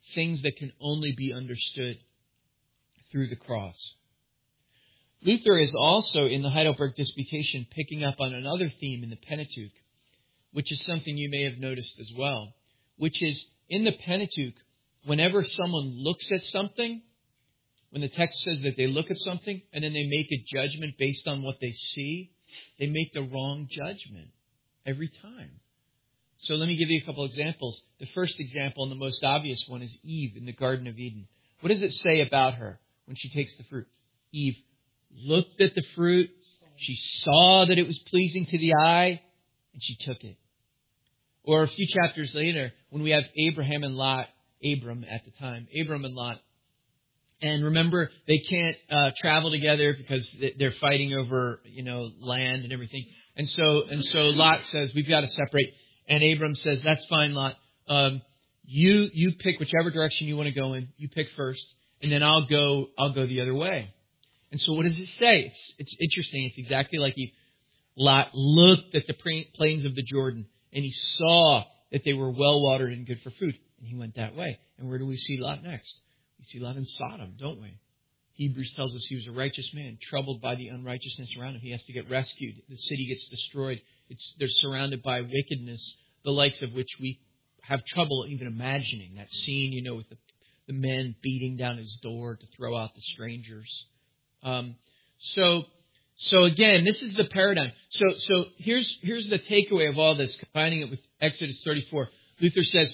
S2: things that can only be understood through the cross. Luther is also, in the Heidelberg Disputation, picking up on another theme in the Pentateuch, which is something you may have noticed as well, which is in the Pentateuch, whenever someone looks at something, when the text says that they look at something and then they make a judgment based on what they see, they make the wrong judgment every time. So let me give you a couple examples. The first example, and the most obvious one, is Eve in the Garden of Eden. What does it say about her when she takes the fruit? Eve looked at the fruit, she saw that it was pleasing to the eye, and she took it. Or a few chapters later, when we have Abraham and Lot, Abram at the time, Abram and Lot, and remember, they can't uh, travel together because they're fighting over, you know, land and everything. And so, and so Lot says, we've got to separate. And Abram says, that's fine, Lot. Um, you, you pick whichever direction you want to go in. You pick first, and then I'll go, I'll go the other way. And so what does it say? It's, it's interesting. It's exactly like he, Lot looked at the plains of the Jordan, and he saw that they were well-watered and good for food. And he went that way. And where do we see Lot next? We see Lot in Sodom, don't we? Hebrews tells us he was a righteous man, troubled by the unrighteousness around him. He has to get rescued. The city gets destroyed. It's, they're surrounded by wickedness, the likes of which we have trouble even imagining. That scene, you know, with the, the men beating down his door to throw out the strangers. Um, so, so again, this is the paradigm. So, so here's here's the takeaway of all this, combining it with Exodus thirty-four. Luther says,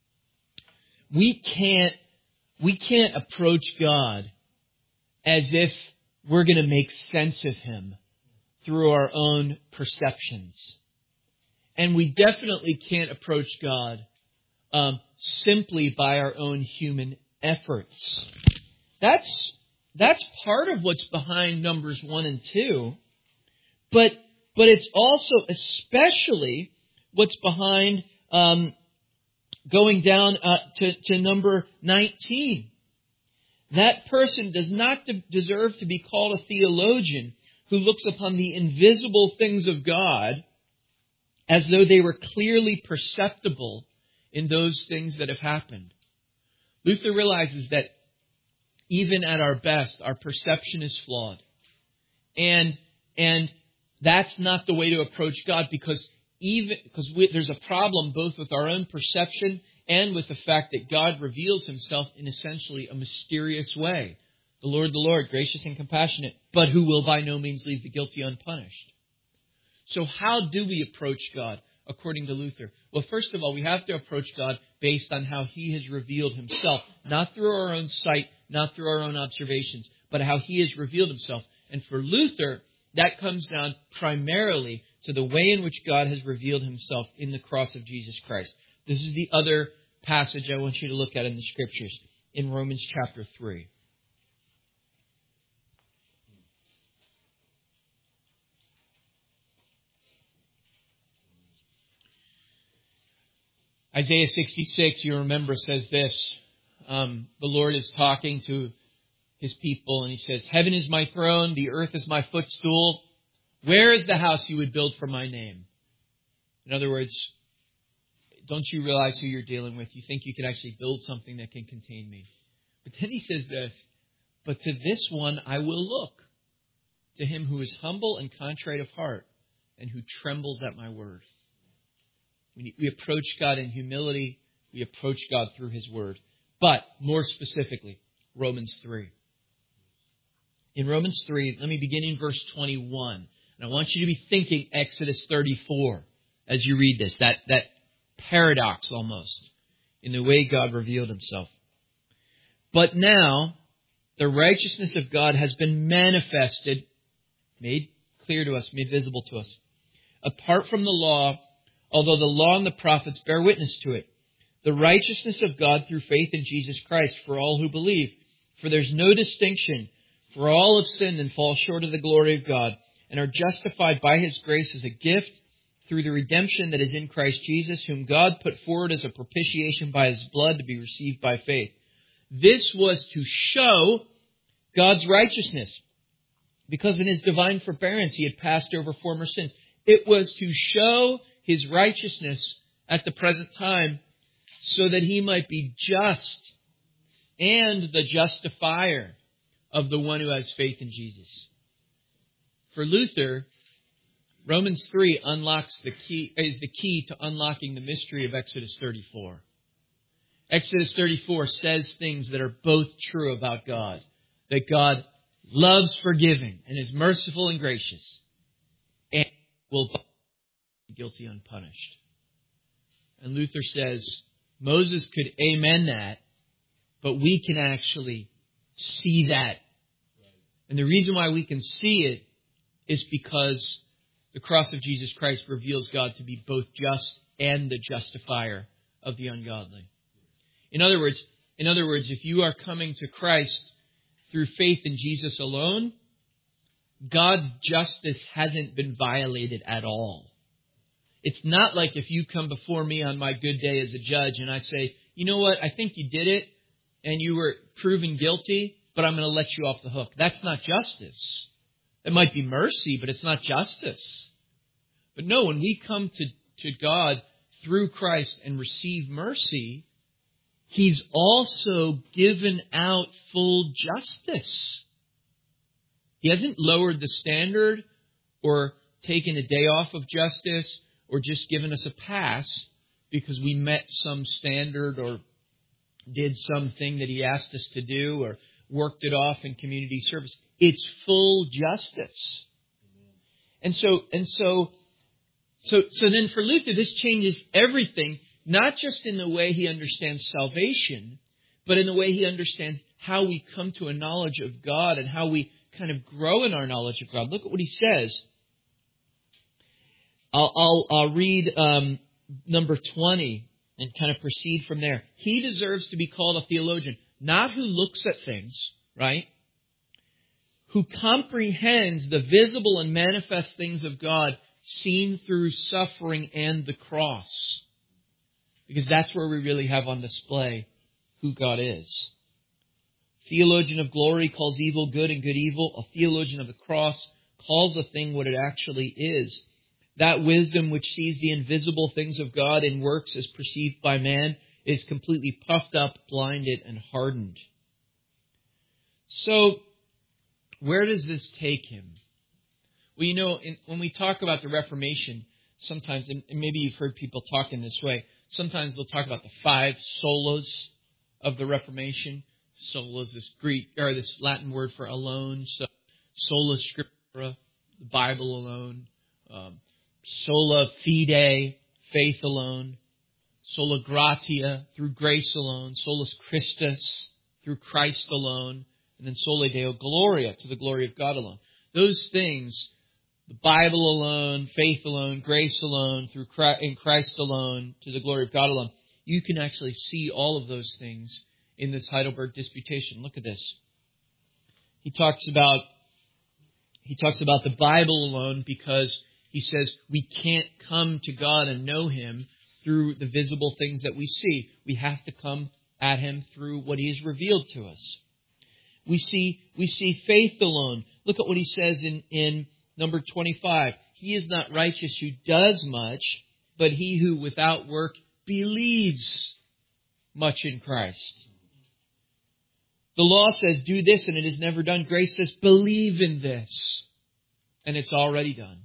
S2: we can't we can't approach God as if we're going to make sense of Him through our own perceptions. And we definitely can't approach God um, simply by our own human efforts. That's that's part of what's behind Numbers one and two, but but it's also especially what's behind um, going down uh, to, to number nineteen. That person does not de- deserve to be called a theologian who looks upon the invisible things of God as though they were clearly perceptible in those things that have happened. Luther realizes that even at our best, our perception is flawed. And, and that's not the way to approach God, because even, because we, there's a problem both with our own perception and with the fact that God reveals Himself in essentially a mysterious way. The Lord, the Lord, gracious and compassionate, but who will by no means leave the guilty unpunished. So how do we approach God according to Luther? Well, first of all, we have to approach God based on how He has revealed Himself, not through our own sight, not through our own observations, but how He has revealed Himself. And for Luther, that comes down primarily to the way in which God has revealed Himself in the cross of Jesus Christ. This is the other passage I want you to look at in the Scriptures, in Romans chapter three. Isaiah sixty-six, you remember, says this. Um, the Lord is talking to His people, and He says, heaven is my throne, the earth is my footstool. Where is the house you would build for my name? In other words, don't you realize who you're dealing with? You think you could actually build something that can contain me. But then He says this, but to this one I will look, to him who is humble and contrite of heart, and who trembles at my word. We approach God in humility. We approach God through His Word. But, more specifically, Romans three. In Romans three, let me begin in verse twenty-one. And I want you to be thinking Exodus thirty-four as you read this. That, that paradox almost in the way God revealed Himself. But now, the righteousness of God has been manifested, made clear to us, made visible to us. Apart from the law, although the law and the prophets bear witness to it, the righteousness of God through faith in Jesus Christ for all who believe. For there's no distinction, for all have sinned and fall short of the glory of God, and are justified by His grace as a gift through the redemption that is in Christ Jesus, whom God put forward as a propitiation by His blood to be received by faith. This was to show God's righteousness, because in His divine forbearance He had passed over former sins. It was to show His righteousness at the present time, so that He might be just and the justifier of the one who has faith in Jesus. For Luther, Romans three unlocks the key, is the key to unlocking the mystery of Exodus thirty-four. Exodus thirty-four says things that are both true about God. That God loves forgiving and is merciful and gracious, and will be guilty unpunished. And Luther says Moses could amen that, but we can actually see that. And the reason why we can see it is because the cross of Jesus Christ reveals God to be both just and the justifier of the ungodly. In other words, in other words, if you are coming to Christ through faith in Jesus alone, God's justice hasn't been violated at all. It's not like if you come before me on my good day as a judge and I say, you know what, I think you did it and you were proven guilty, but I'm going to let you off the hook. That's not justice. It might be mercy, but it's not justice. But no, when we come to, to God through Christ and receive mercy, He's also given out full justice. He hasn't lowered the standard or taken a day off of justice or just given us a pass because we met some standard or did something that He asked us to do or worked it off in community service. It's full justice. And so, and so, so, so then for Luther, this changes everything, not just in the way he understands salvation, but in the way he understands how we come to a knowledge of God and how we kind of grow in our knowledge of God. Look at what he says. I'll, I'll, I'll read um, number twenty and kind of proceed from there. He deserves to be called a theologian, not who looks at things, right? Who comprehends the visible and manifest things of God seen through suffering and the cross. Because that's where we really have on display who God is. Theologian of glory calls evil good and good evil. A theologian of the cross calls a thing what it actually is. That wisdom which sees the invisible things of God in works as perceived by man is completely puffed up, blinded, and hardened. So, where does this take him? Well, you know, in, when we talk about the Reformation, sometimes, and maybe you've heard people talk in this way, sometimes they'll talk about the five solas of the Reformation. Sola is this Greek or this Latin word for alone. So, sola scriptura, the Bible alone. Um, sola fide, faith alone. Sola gratia, through grace alone. Solus Christus, through Christ alone. And then Soli Deo Gloria, to the glory of God alone. Those things, the Bible alone, faith alone, grace alone, through Christ, in Christ alone, to the glory of God alone. You can actually see all of those things in this Heidelberg Disputation. Look at this. He talks about he talks about the Bible alone because he says we can't come to God and know Him through the visible things that we see. We have to come at Him through what He has revealed to us. We see we see faith alone. Look at what he says in, in number twenty-five. He is not righteous who does much, but he who without work believes much in Christ. The law says, do this, and it is never done. Grace says, believe in this, and it's already done.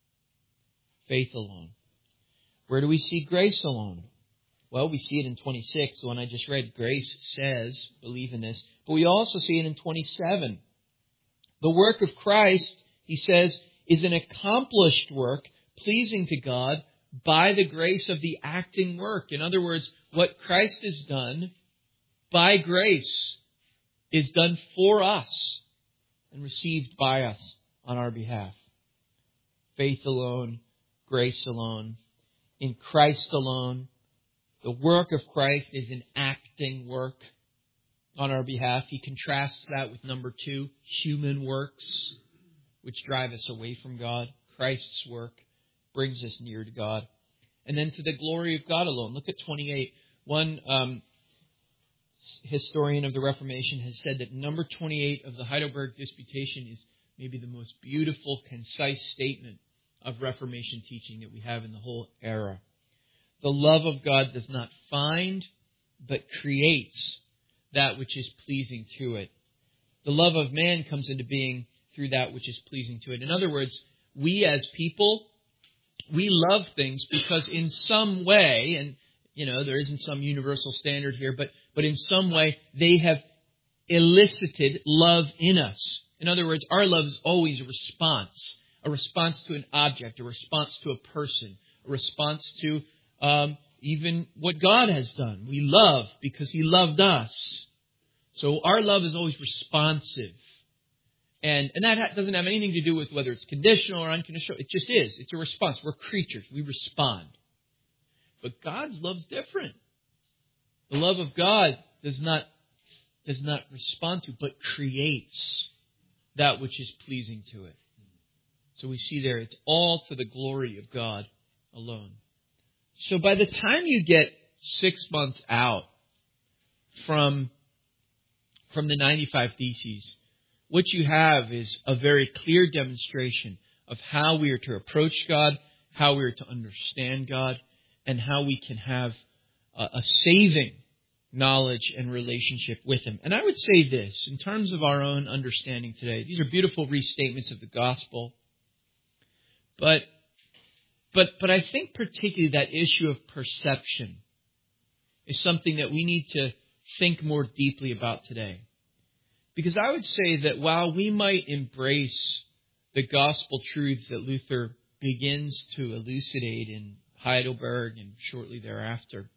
S2: Faith alone. Where do we see grace alone? Well, we see it in twenty-six, the one I just read. Grace says, believe in this. But we also see it in twenty-seven. The work of Christ, he says, is an accomplished work, pleasing to God, by the grace of the acting work. In other words, what Christ has done by grace is done for us and received by us on our behalf. Faith alone, grace alone, in Christ alone. The work of Christ is an acting work on our behalf. He contrasts that with number two, human works, which drive us away from God. Christ's work brings us near to God. And then to the glory of God alone. Look at twenty-eight. One um, historian of the Reformation has said that number twenty-eight of the Heidelberg Disputation is maybe the most beautiful, concise statement of Reformation teaching that we have in the whole era. The love of God does not find, but creates that which is pleasing to it. The love of man comes into being through that which is pleasing to it. In other words, we as people, we love things because in some way, and you know, there isn't some universal standard here, but, but in some way they have elicited love in us. In other words, our love is always a response, a response to an object, a response to a person, a response to um, even what God has done. We love because He loved us. So our love is always responsive. And, and that doesn't have anything to do with whether it's conditional or unconditional. It just is. It's a response. We're creatures. We respond. But God's love's different. The love of God does not, does not respond to, but creates that which is pleasing to it. So we see there, it's all to the glory of God alone. So by the time you get six months out from, from the ninety-five Theses, what you have is a very clear demonstration of how we are to approach God, how we are to understand God, and how we can have a, a saving knowledge and relationship with Him. And I would say this, in terms of our own understanding today, these are beautiful restatements of the gospel. But, but, but I think particularly that issue of perception is something that we need to think more deeply about today. Because I would say that while we might embrace the gospel truths that Luther begins to elucidate in Heidelberg and shortly thereafter,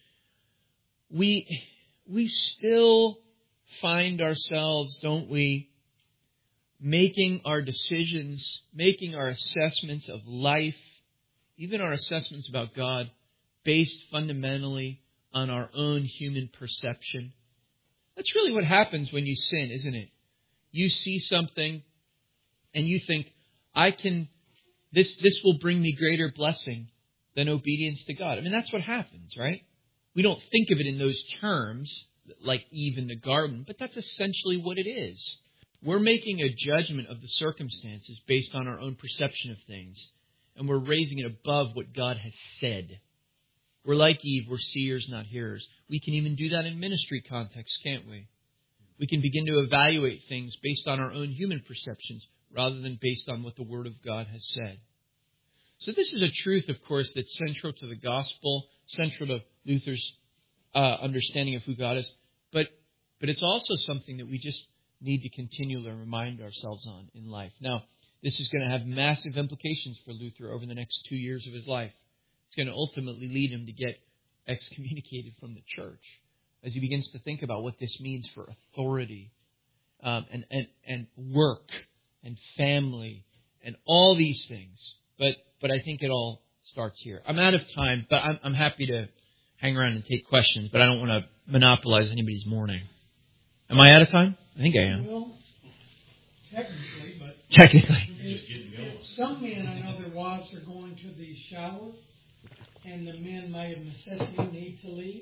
S2: we, we still find ourselves, don't we, making our decisions, making our assessments of life, even our assessments about God, based fundamentally on our own human perception. That's really what happens when you sin, isn't it? You see something and you think, I can, this, this will bring me greater blessing than obedience to God. I mean, that's what happens, right? We don't think of it in those terms, like Eve in the garden, but that's essentially what it is. We're making a judgment of the circumstances based on our own perception of things, and we're raising it above what God has said. We're like Eve, we're seers, not hearers. We can even do that in ministry context, can't we? We can begin to evaluate things based on our own human perceptions rather than based on what the Word of God has said. So this is a truth, of course, that's central to the gospel, central to Luther's uh, understanding of who God is. But, but it's also something that we just need to continually remind ourselves on in life. Now, this is going to have massive implications for Luther over the next two years of his life. It's going to ultimately lead him to get excommunicated from the church as he begins to think about what this means for authority um, and, and, and work and family and all these things. But but I think it all starts here. I'm out of time, but I'm, I'm happy to hang around and take questions, but I don't want to monopolize anybody's morning. Am I out of time? I think I am.
S1: Well, technically, but...
S2: Technically.
S4: Just getting going.
S1: Some men, I know their wives are going to the shower, and the men may of necessity need to leave.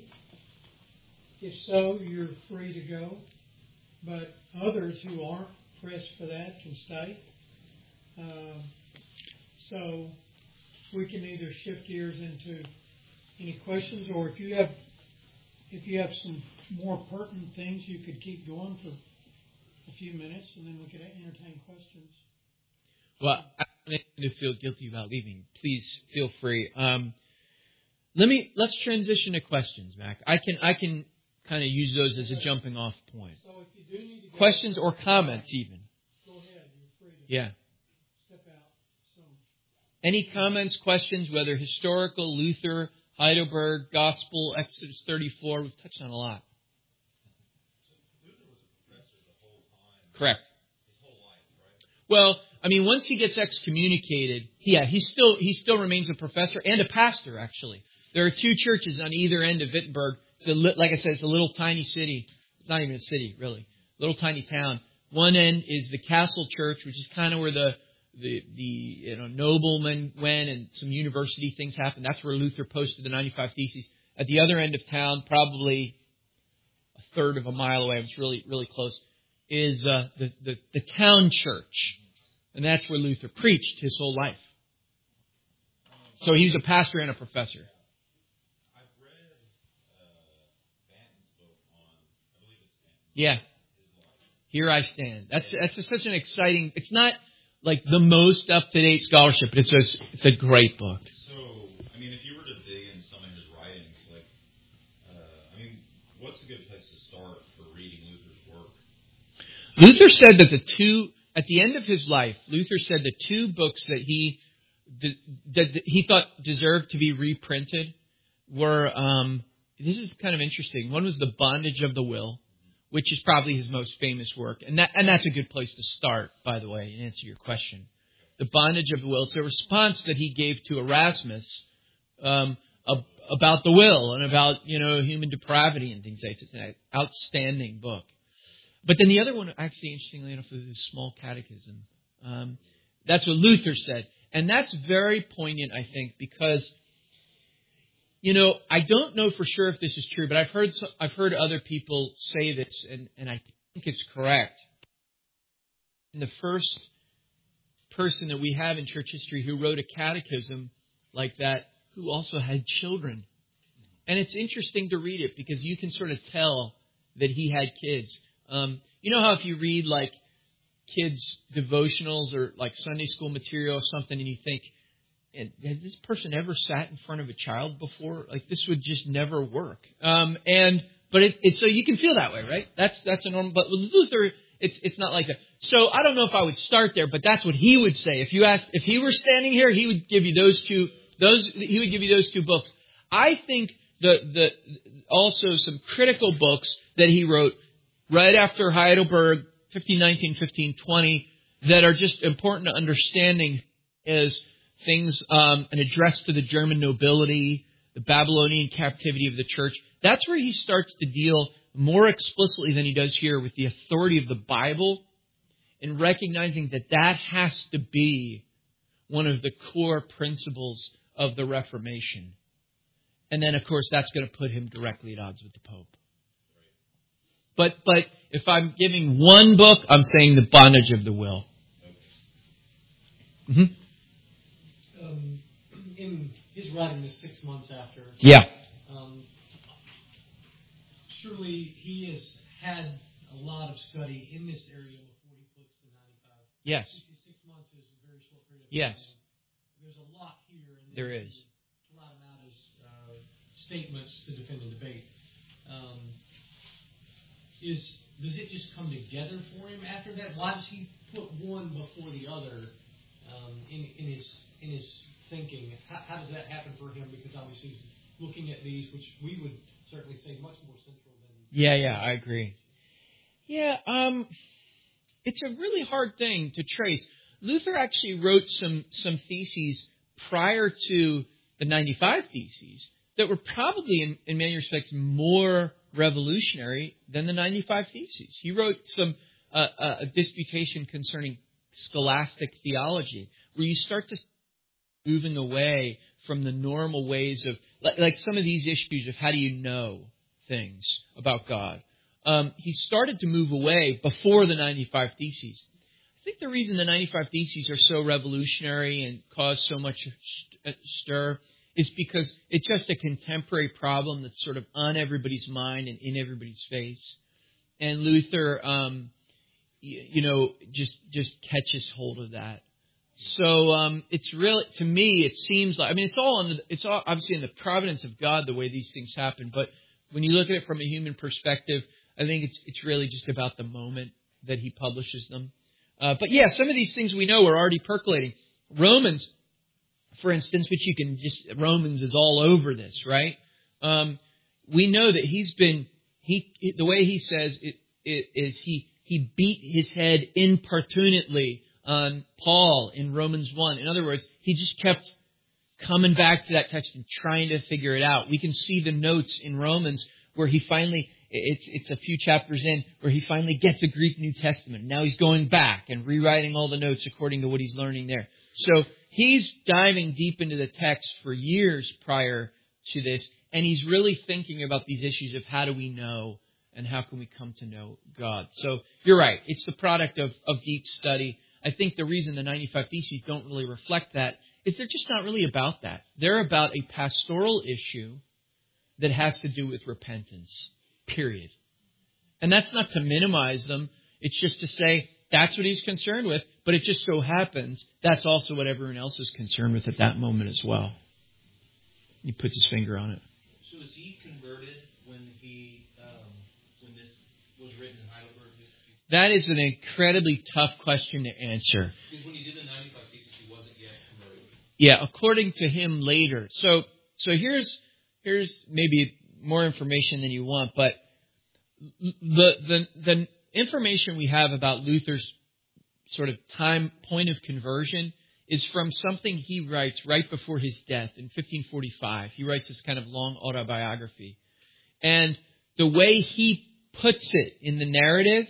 S1: If so, you're free to go. But others who aren't pressed for that can stay. Uh, so we can either shift gears into any questions, or if you have if you have some more pertinent things, you could keep going for a few minutes, and then we could entertain questions.
S2: Well, I don't need to feel guilty about leaving. Please feel free. Um, let me let's transition to questions, Mac. I can I can kind of use those as a jumping off point.
S1: So if you do need to go,
S2: questions or comments, even.
S1: Go ahead. You're free to
S2: Yeah.
S1: step out. So.
S2: Any comments, questions, whether historical, Luther, Heidelberg, Gospel, Exodus thirty-four? We've touched on a lot.
S5: Luther was a professor the whole time.
S2: Correct.
S5: His whole life, right?
S2: Well, I mean, once he gets excommunicated, yeah, he still he still remains a professor and a pastor. Actually, there are two churches on either end of Wittenberg. It's a li- like I said, it's a little tiny city. It's not even a city, really. Little tiny town. One end is the Castle Church, which is kind of where the the the you know noblemen went and some university things happened. That's where Luther posted the ninety-five Theses. At the other end of town, probably a third of a mile away, it's really really close, is uh, the, the the town church. And that's where Luther preached his whole life. So he was a pastor and a professor.
S5: I've read uh, Banton's book on, I believe it's
S2: Yeah. Here I stand. That's that's a, such an exciting. It's not like the most up to date scholarship, but it's a it's a great book.
S5: So, I mean, if you were to dig in some of his writings, like, uh, I mean, what's a good place to start for reading Luther's work?
S2: Luther said that the two at the end of his life, Luther said the two books that he that he thought deserved to be reprinted were. Um, this is kind of interesting. One was The Bondage of the Will, which is probably his most famous work. And that and that's a good place to start, by the way, and answer your question. The Bondage of the Will. It's a response that he gave to Erasmus um, ab- about the will and about, you know, human depravity and things like that. It's an outstanding book. But then the other one, actually, interestingly enough, is the Small Catechism. Um, that's what Luther said. And that's very poignant, I think, because... You know, I don't know for sure if this is true, but I've heard I've heard other people say this, and, and I think it's correct. And the first person that we have in church history who wrote a catechism like that, who also had children. And it's interesting to read it because you can sort of tell that he had kids. Um, you know how if you read like kids' devotionals or like Sunday school material or something, and you think, had this person ever sat in front of a child before? Like, this would just never work. Um, and but it, it's so you can feel that way, right? That's that's a normal. But with Luther, it's it's not like that. So I don't know if I would start there, but that's what he would say. If you asked, if he were standing here, he would give you those two. Those he would give you those two books. I think the the also some critical books that he wrote right after Heidelberg, fifteen nineteen, fifteen twenty, that are just important to understanding is. Things, um, an address to the German nobility, the Babylonian captivity of the church. That's where he starts to deal more explicitly than he does here with the authority of the Bible and recognizing that that has to be one of the core principles of the Reformation. And then, of course, that's going to put him directly at odds with the Pope. But, but if I'm giving one book, I'm saying The Bondage of the Will. Mm-hmm.
S6: Um, in his writing, the six months after,
S2: yeah,
S6: um, surely he has had a lot of study in this area before he puts the ninety-five.
S2: Yes.
S6: six months is a very short period of
S2: yes.
S6: time. There's a lot here. And
S2: there is.
S6: A lot of out as uh, statements to defend and debate. Um, is does it just come together for him after that? Why does he put one before the other um, in in his in his thinking? How, how does that happen for him? Because obviously he's looking at these, which we would certainly say much more central than...
S2: Yeah, yeah, I agree. Yeah, um, it's a really hard thing to trace. Luther actually wrote some, some theses prior to the ninety-five Theses that were probably, in, in many respects, more revolutionary than the ninety-five Theses. He wrote some uh, a disputation concerning scholastic theology, where you start to moving away from the normal ways of, like, like some of these issues of how do you know things about God. Um, he started to move away before the ninety-five Theses. I think the reason the ninety-five Theses are so revolutionary and cause so much stir is because it's just a contemporary problem that's sort of on everybody's mind and in everybody's face. And Luther, um, you, you know, just just catches hold of that. So um, it's really, to me, it seems like, I mean, it's all in the, it's all obviously in the providence of God the way these things happen. But when you look at it from a human perspective, I think it's it's really just about the moment that he publishes them. Uh, but yeah, some of these things we know are already percolating. Romans, for instance, which you can just, Romans is all over this, right? Um, we know that he's been, he the way he says it, it is he he beat his head importunately on Paul in Romans one. In other words, he just kept coming back to that text and trying to figure it out. We can see the notes in Romans where he finally, it's it's a few chapters in, where he finally gets a Greek New Testament. Now he's going back and rewriting all the notes according to what he's learning there. So he's diving deep into the text for years prior to this, and he's really thinking about these issues of how do we know and how can we come to know God. So you're right. It's the product of, of deep study. I think the reason the ninety-five Theses don't really reflect that is they're just not really about that. They're about a pastoral issue that has to do with repentance, period. And that's not to minimize them. It's just to say that's what he's concerned with. But it just so happens that's also what everyone else is concerned with at that moment as well. He puts his finger on it.
S6: So was he converted when he um, when this was written in Heidelberg?
S2: That is an incredibly tough question to answer.
S6: Because when he did the ninety-five Thesis, he wasn't yet converted.
S2: Yeah, according to him later. So so here's here's maybe more information than you want, but the the the information we have about Luther's sort of time point of conversion is from something he writes right before his death in fifteen forty-five. He writes this kind of long autobiography. And the way he puts it in the narrative,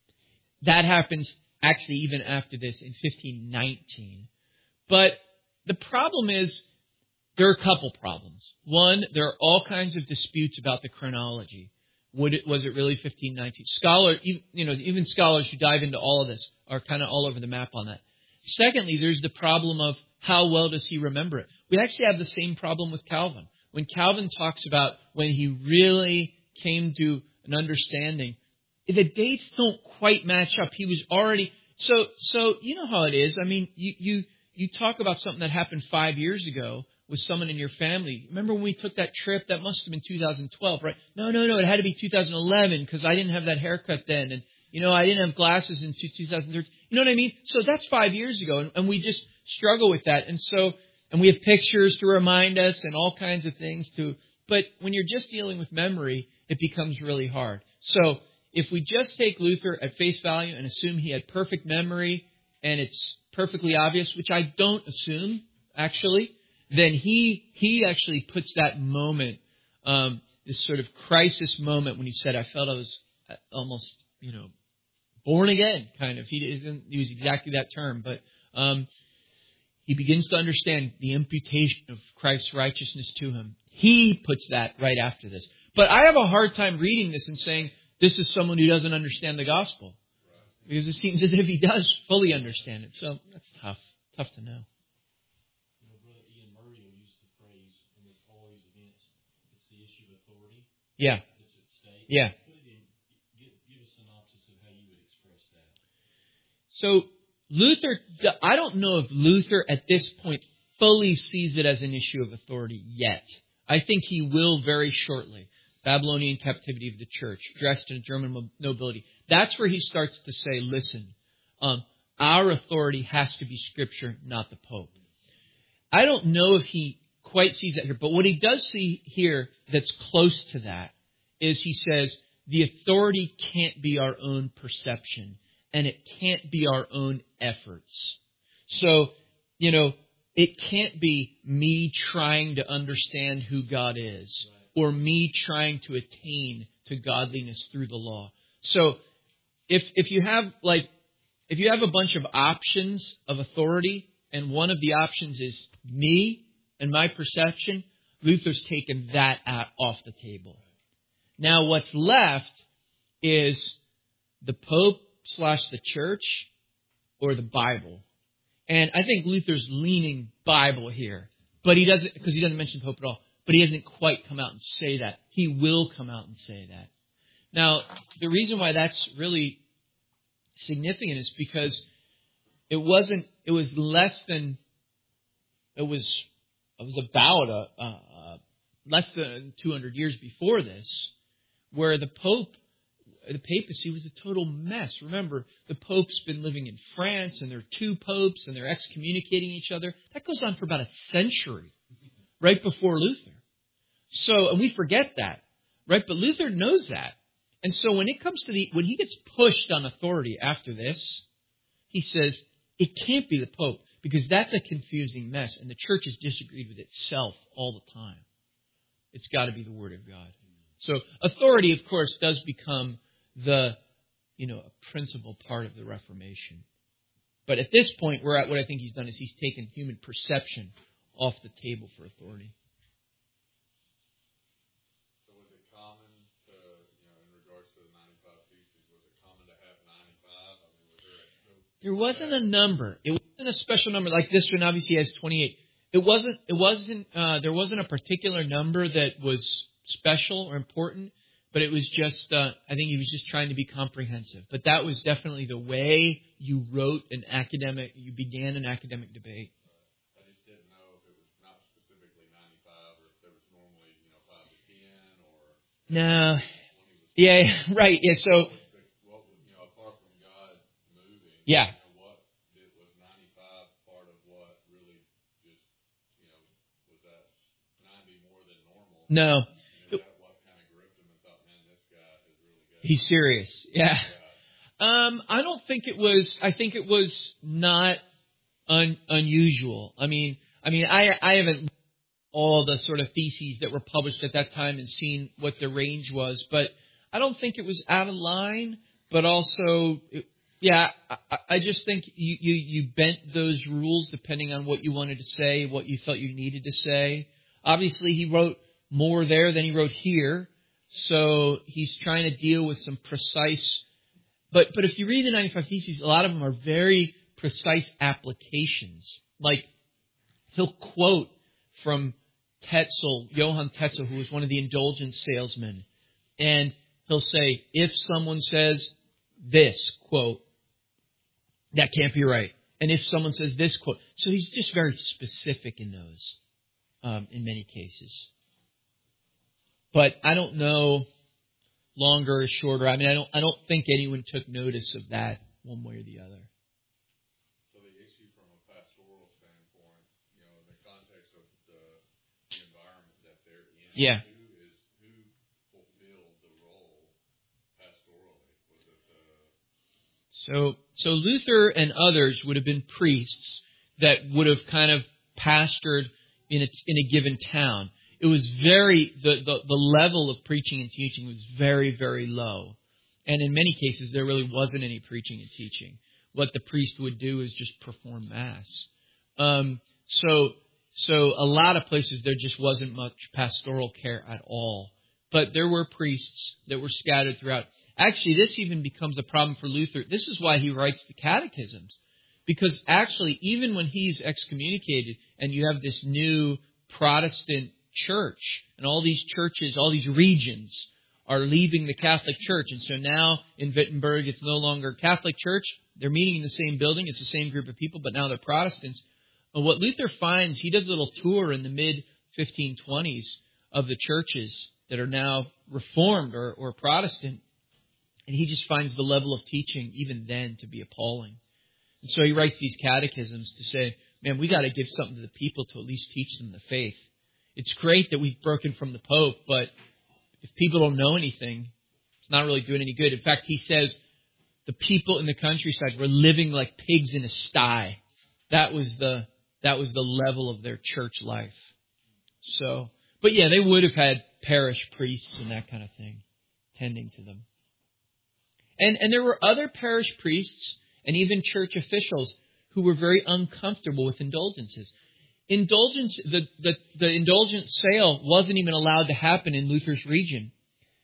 S2: that happens actually even after this in fifteen nineteen. But the problem is, there are a couple problems. One, there are all kinds of disputes about the chronology. Would it, was it really fifteen nineteen? Scholar, you know, even scholars who dive into all of this are kind of all over the map on that. Secondly, there's the problem of how well does he remember it? We actually have the same problem with Calvin. When Calvin talks about when he really came to an understanding, the dates don't quite match up. He was already so so. You know how it is. I mean, you you you talk about something that happened five years ago with someone in your family. Remember when we took that trip? That must have been two thousand twelve, right? No, no, no. It had to be two thousand eleven because I didn't have that haircut then, and you know I didn't have glasses in two thousand thirteen. You know what I mean? So that's five years ago, and, and we just struggle with that. And so, and we have pictures to remind us and all kinds of things to. But when you're just dealing with memory, it becomes really hard. So if we just take Luther at face value and assume he had perfect memory and it's perfectly obvious, which I don't assume, actually, then he he actually puts that moment, um, this sort of crisis moment when he said, I felt I was almost, you know, born again, kind of. He didn't use exactly that term, but um, he begins to understand the imputation of Christ's righteousness to him. He puts that right after this. But I have a hard time reading this and saying, this is someone who doesn't understand the gospel. Because it seems as if he does fully understand it. So that's tough. Tough to know.
S4: You know, Brother Ian Murray used to phrase in this, all these events, it's the issue of authority.
S2: Yeah.
S4: That's at stake.
S2: Yeah.
S4: Put it in, give, give a synopsis of how you would express that.
S2: So Luther, I don't know if Luther at this point fully sees it as an issue of authority yet. I think he will very shortly. Babylonian captivity of the church, Dresden, German nobility. That's where he starts to say, listen, um, our authority has to be Scripture, not the Pope. I don't know if he quite sees that here, but what he does see here that's close to that is he says, the authority can't be our own perception, and it can't be our own efforts. So, you know, it can't be me trying to understand who God is, or me trying to attain to godliness through the law. So if if you have like if you have a bunch of options of authority, and one of the options is me and my perception, Luther's taken that out, off the table. Now what's left is the Pope slash the church or the Bible. And I think Luther's leaning Bible here. But he doesn't, because he doesn't mention Pope at all. But he hasn't quite come out and say that. He will come out and say that. Now, the reason why that's really significant is because it wasn't, it was less than, it was, it was about a, a less than two hundred years before this, where the Pope, the papacy was a total mess. Remember, the Pope's been living in France, and there are two popes, and they're excommunicating each other. That goes on for about a century, right before Luther. So, and we forget that, right? But Luther knows that. And so when it comes to the, when he gets pushed on authority after this, he says, it can't be the Pope, because that's a confusing mess, and the church has disagreed with itself all the time. It's got to be the Word of God. So authority, of course, does become the, you know, a principal part of the Reformation. But at this point, we're at what I think he's done is he's taken human perception off the table for authority.
S7: So was it common to, you know, in regards to the ninety-five Theses, was it common to have ninety-five? I mean, was there a,
S2: There wasn't a number. It wasn't a special number like this one. Obviously has twenty-eight. It wasn't. It wasn't. Uh, there wasn't a particular number that was special or important. but it was just, uh, I think he was just trying to be comprehensive. But that was definitely the way you wrote an academic, you began an academic debate.
S7: I just didn't know if it was not specifically ninety-five or if there was normally, you know, five to ten or.
S2: No.
S7: twenty was.
S2: Yeah, right. Yeah, so.
S7: What was the, what was, you know, apart from God moving.
S2: Yeah.
S7: You know, what did, was ninety-five part of what really just, you know, was that ninety more than normal?
S2: No.
S7: And is that what kind of gripped him and thought, man, this guy is really good?
S2: He's serious. Yeah.
S7: Yeah.
S2: Um, I don't think it was. I think it was not un, unusual. I mean, I mean, I I haven't all the sort of theses that were published at that time and seen what the range was, but I don't think it was out of line. But also, it, yeah, I, I just think you, you you bent those rules depending on what you wanted to say, what you felt you needed to say. Obviously, he wrote more there than he wrote here, so he's trying to deal with some precise. But but if you read the ninety-five Theses, a lot of them are very precise applications. Like, he'll quote from Tetzel, Johann Tetzel, who was one of the indulgence salesmen. And he'll say, if someone says this, quote, that can't be right. And if someone says this, quote. So he's just very specific in those, um, in many cases. But I don't know... Longer or shorter. I mean, I don't. I don't think anyone took notice of that one way or the other.
S7: So the issue from a pastoral standpoint, you know, in the context of the, the environment that they're in,
S2: Yeah.
S7: who is who fulfilled the role pastorally? Was it the
S2: So, so Luther and others would have been priests that would have kind of pastored in a, in a given town. It was very, the, the, the level of preaching and teaching was very, very low. And in many cases, there really wasn't any preaching and teaching. What the priest would do is just perform Mass. Um, so, so a lot of places there just wasn't much pastoral care at all. But there were priests that were scattered throughout. Actually, this even becomes a problem for Luther. This is why he writes the catechisms. Because actually, even when he's excommunicated and you have this new Protestant church, and all these churches, all these regions are leaving the Catholic Church. And so now in Wittenberg, it's no longer a Catholic Church. They're meeting in the same building. It's the same group of people, but now they're Protestants. And what Luther finds, he does a little tour in the mid fifteen twenties of the churches that are now Reformed or, or Protestant. And he just finds the level of teaching even then to be appalling. And so he writes these catechisms to say, man, we got to give something to the people to at least teach them the faith. It's great that we've broken from the Pope, but if people don't know anything, it's not really doing any good. In fact, he says the people in the countryside were living like pigs in a sty. That was the that was the level of their church life. So, but yeah, they would have had parish priests and that kind of thing tending to them. And and there were other parish priests and even church officials who were very uncomfortable with indulgences. Indulgence, the, the, the indulgence sale wasn't even allowed to happen in Luther's region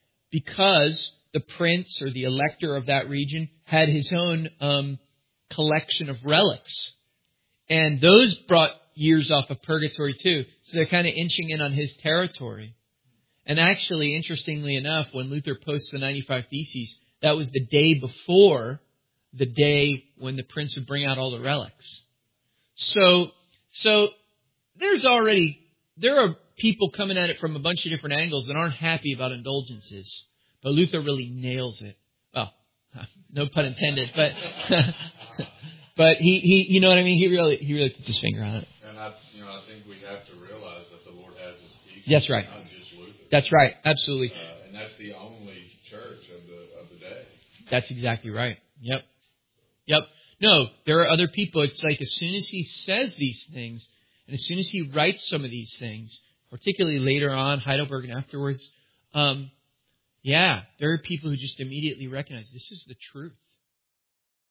S2: because the prince or the elector of that region had his own um, collection of relics. And those brought years off of purgatory too. So they're kind of inching in on his territory. And actually, interestingly enough, when Luther posts the ninety-five Theses, that was the day before the day when the prince would bring out all the relics. So, so... There's already, there are people coming at it from a bunch of different angles that aren't happy about indulgences. But Luther really nails it. Well, no pun intended, but, but he, he, you know what I mean? He really, he really puts his finger on it.
S7: And I, you know, I think we have to realize that the Lord has His people.
S2: That's right.
S7: Not just Luther.
S2: That's right. Absolutely.
S7: Uh, and that's the only church of the, of the day.
S2: That's exactly right. Yep. Yep. No, there are other people. It's like as soon as he says these things, and as soon as he writes some of these things, particularly later on, Heidelberg and afterwards, um, yeah, there are people who just immediately recognize this is the truth.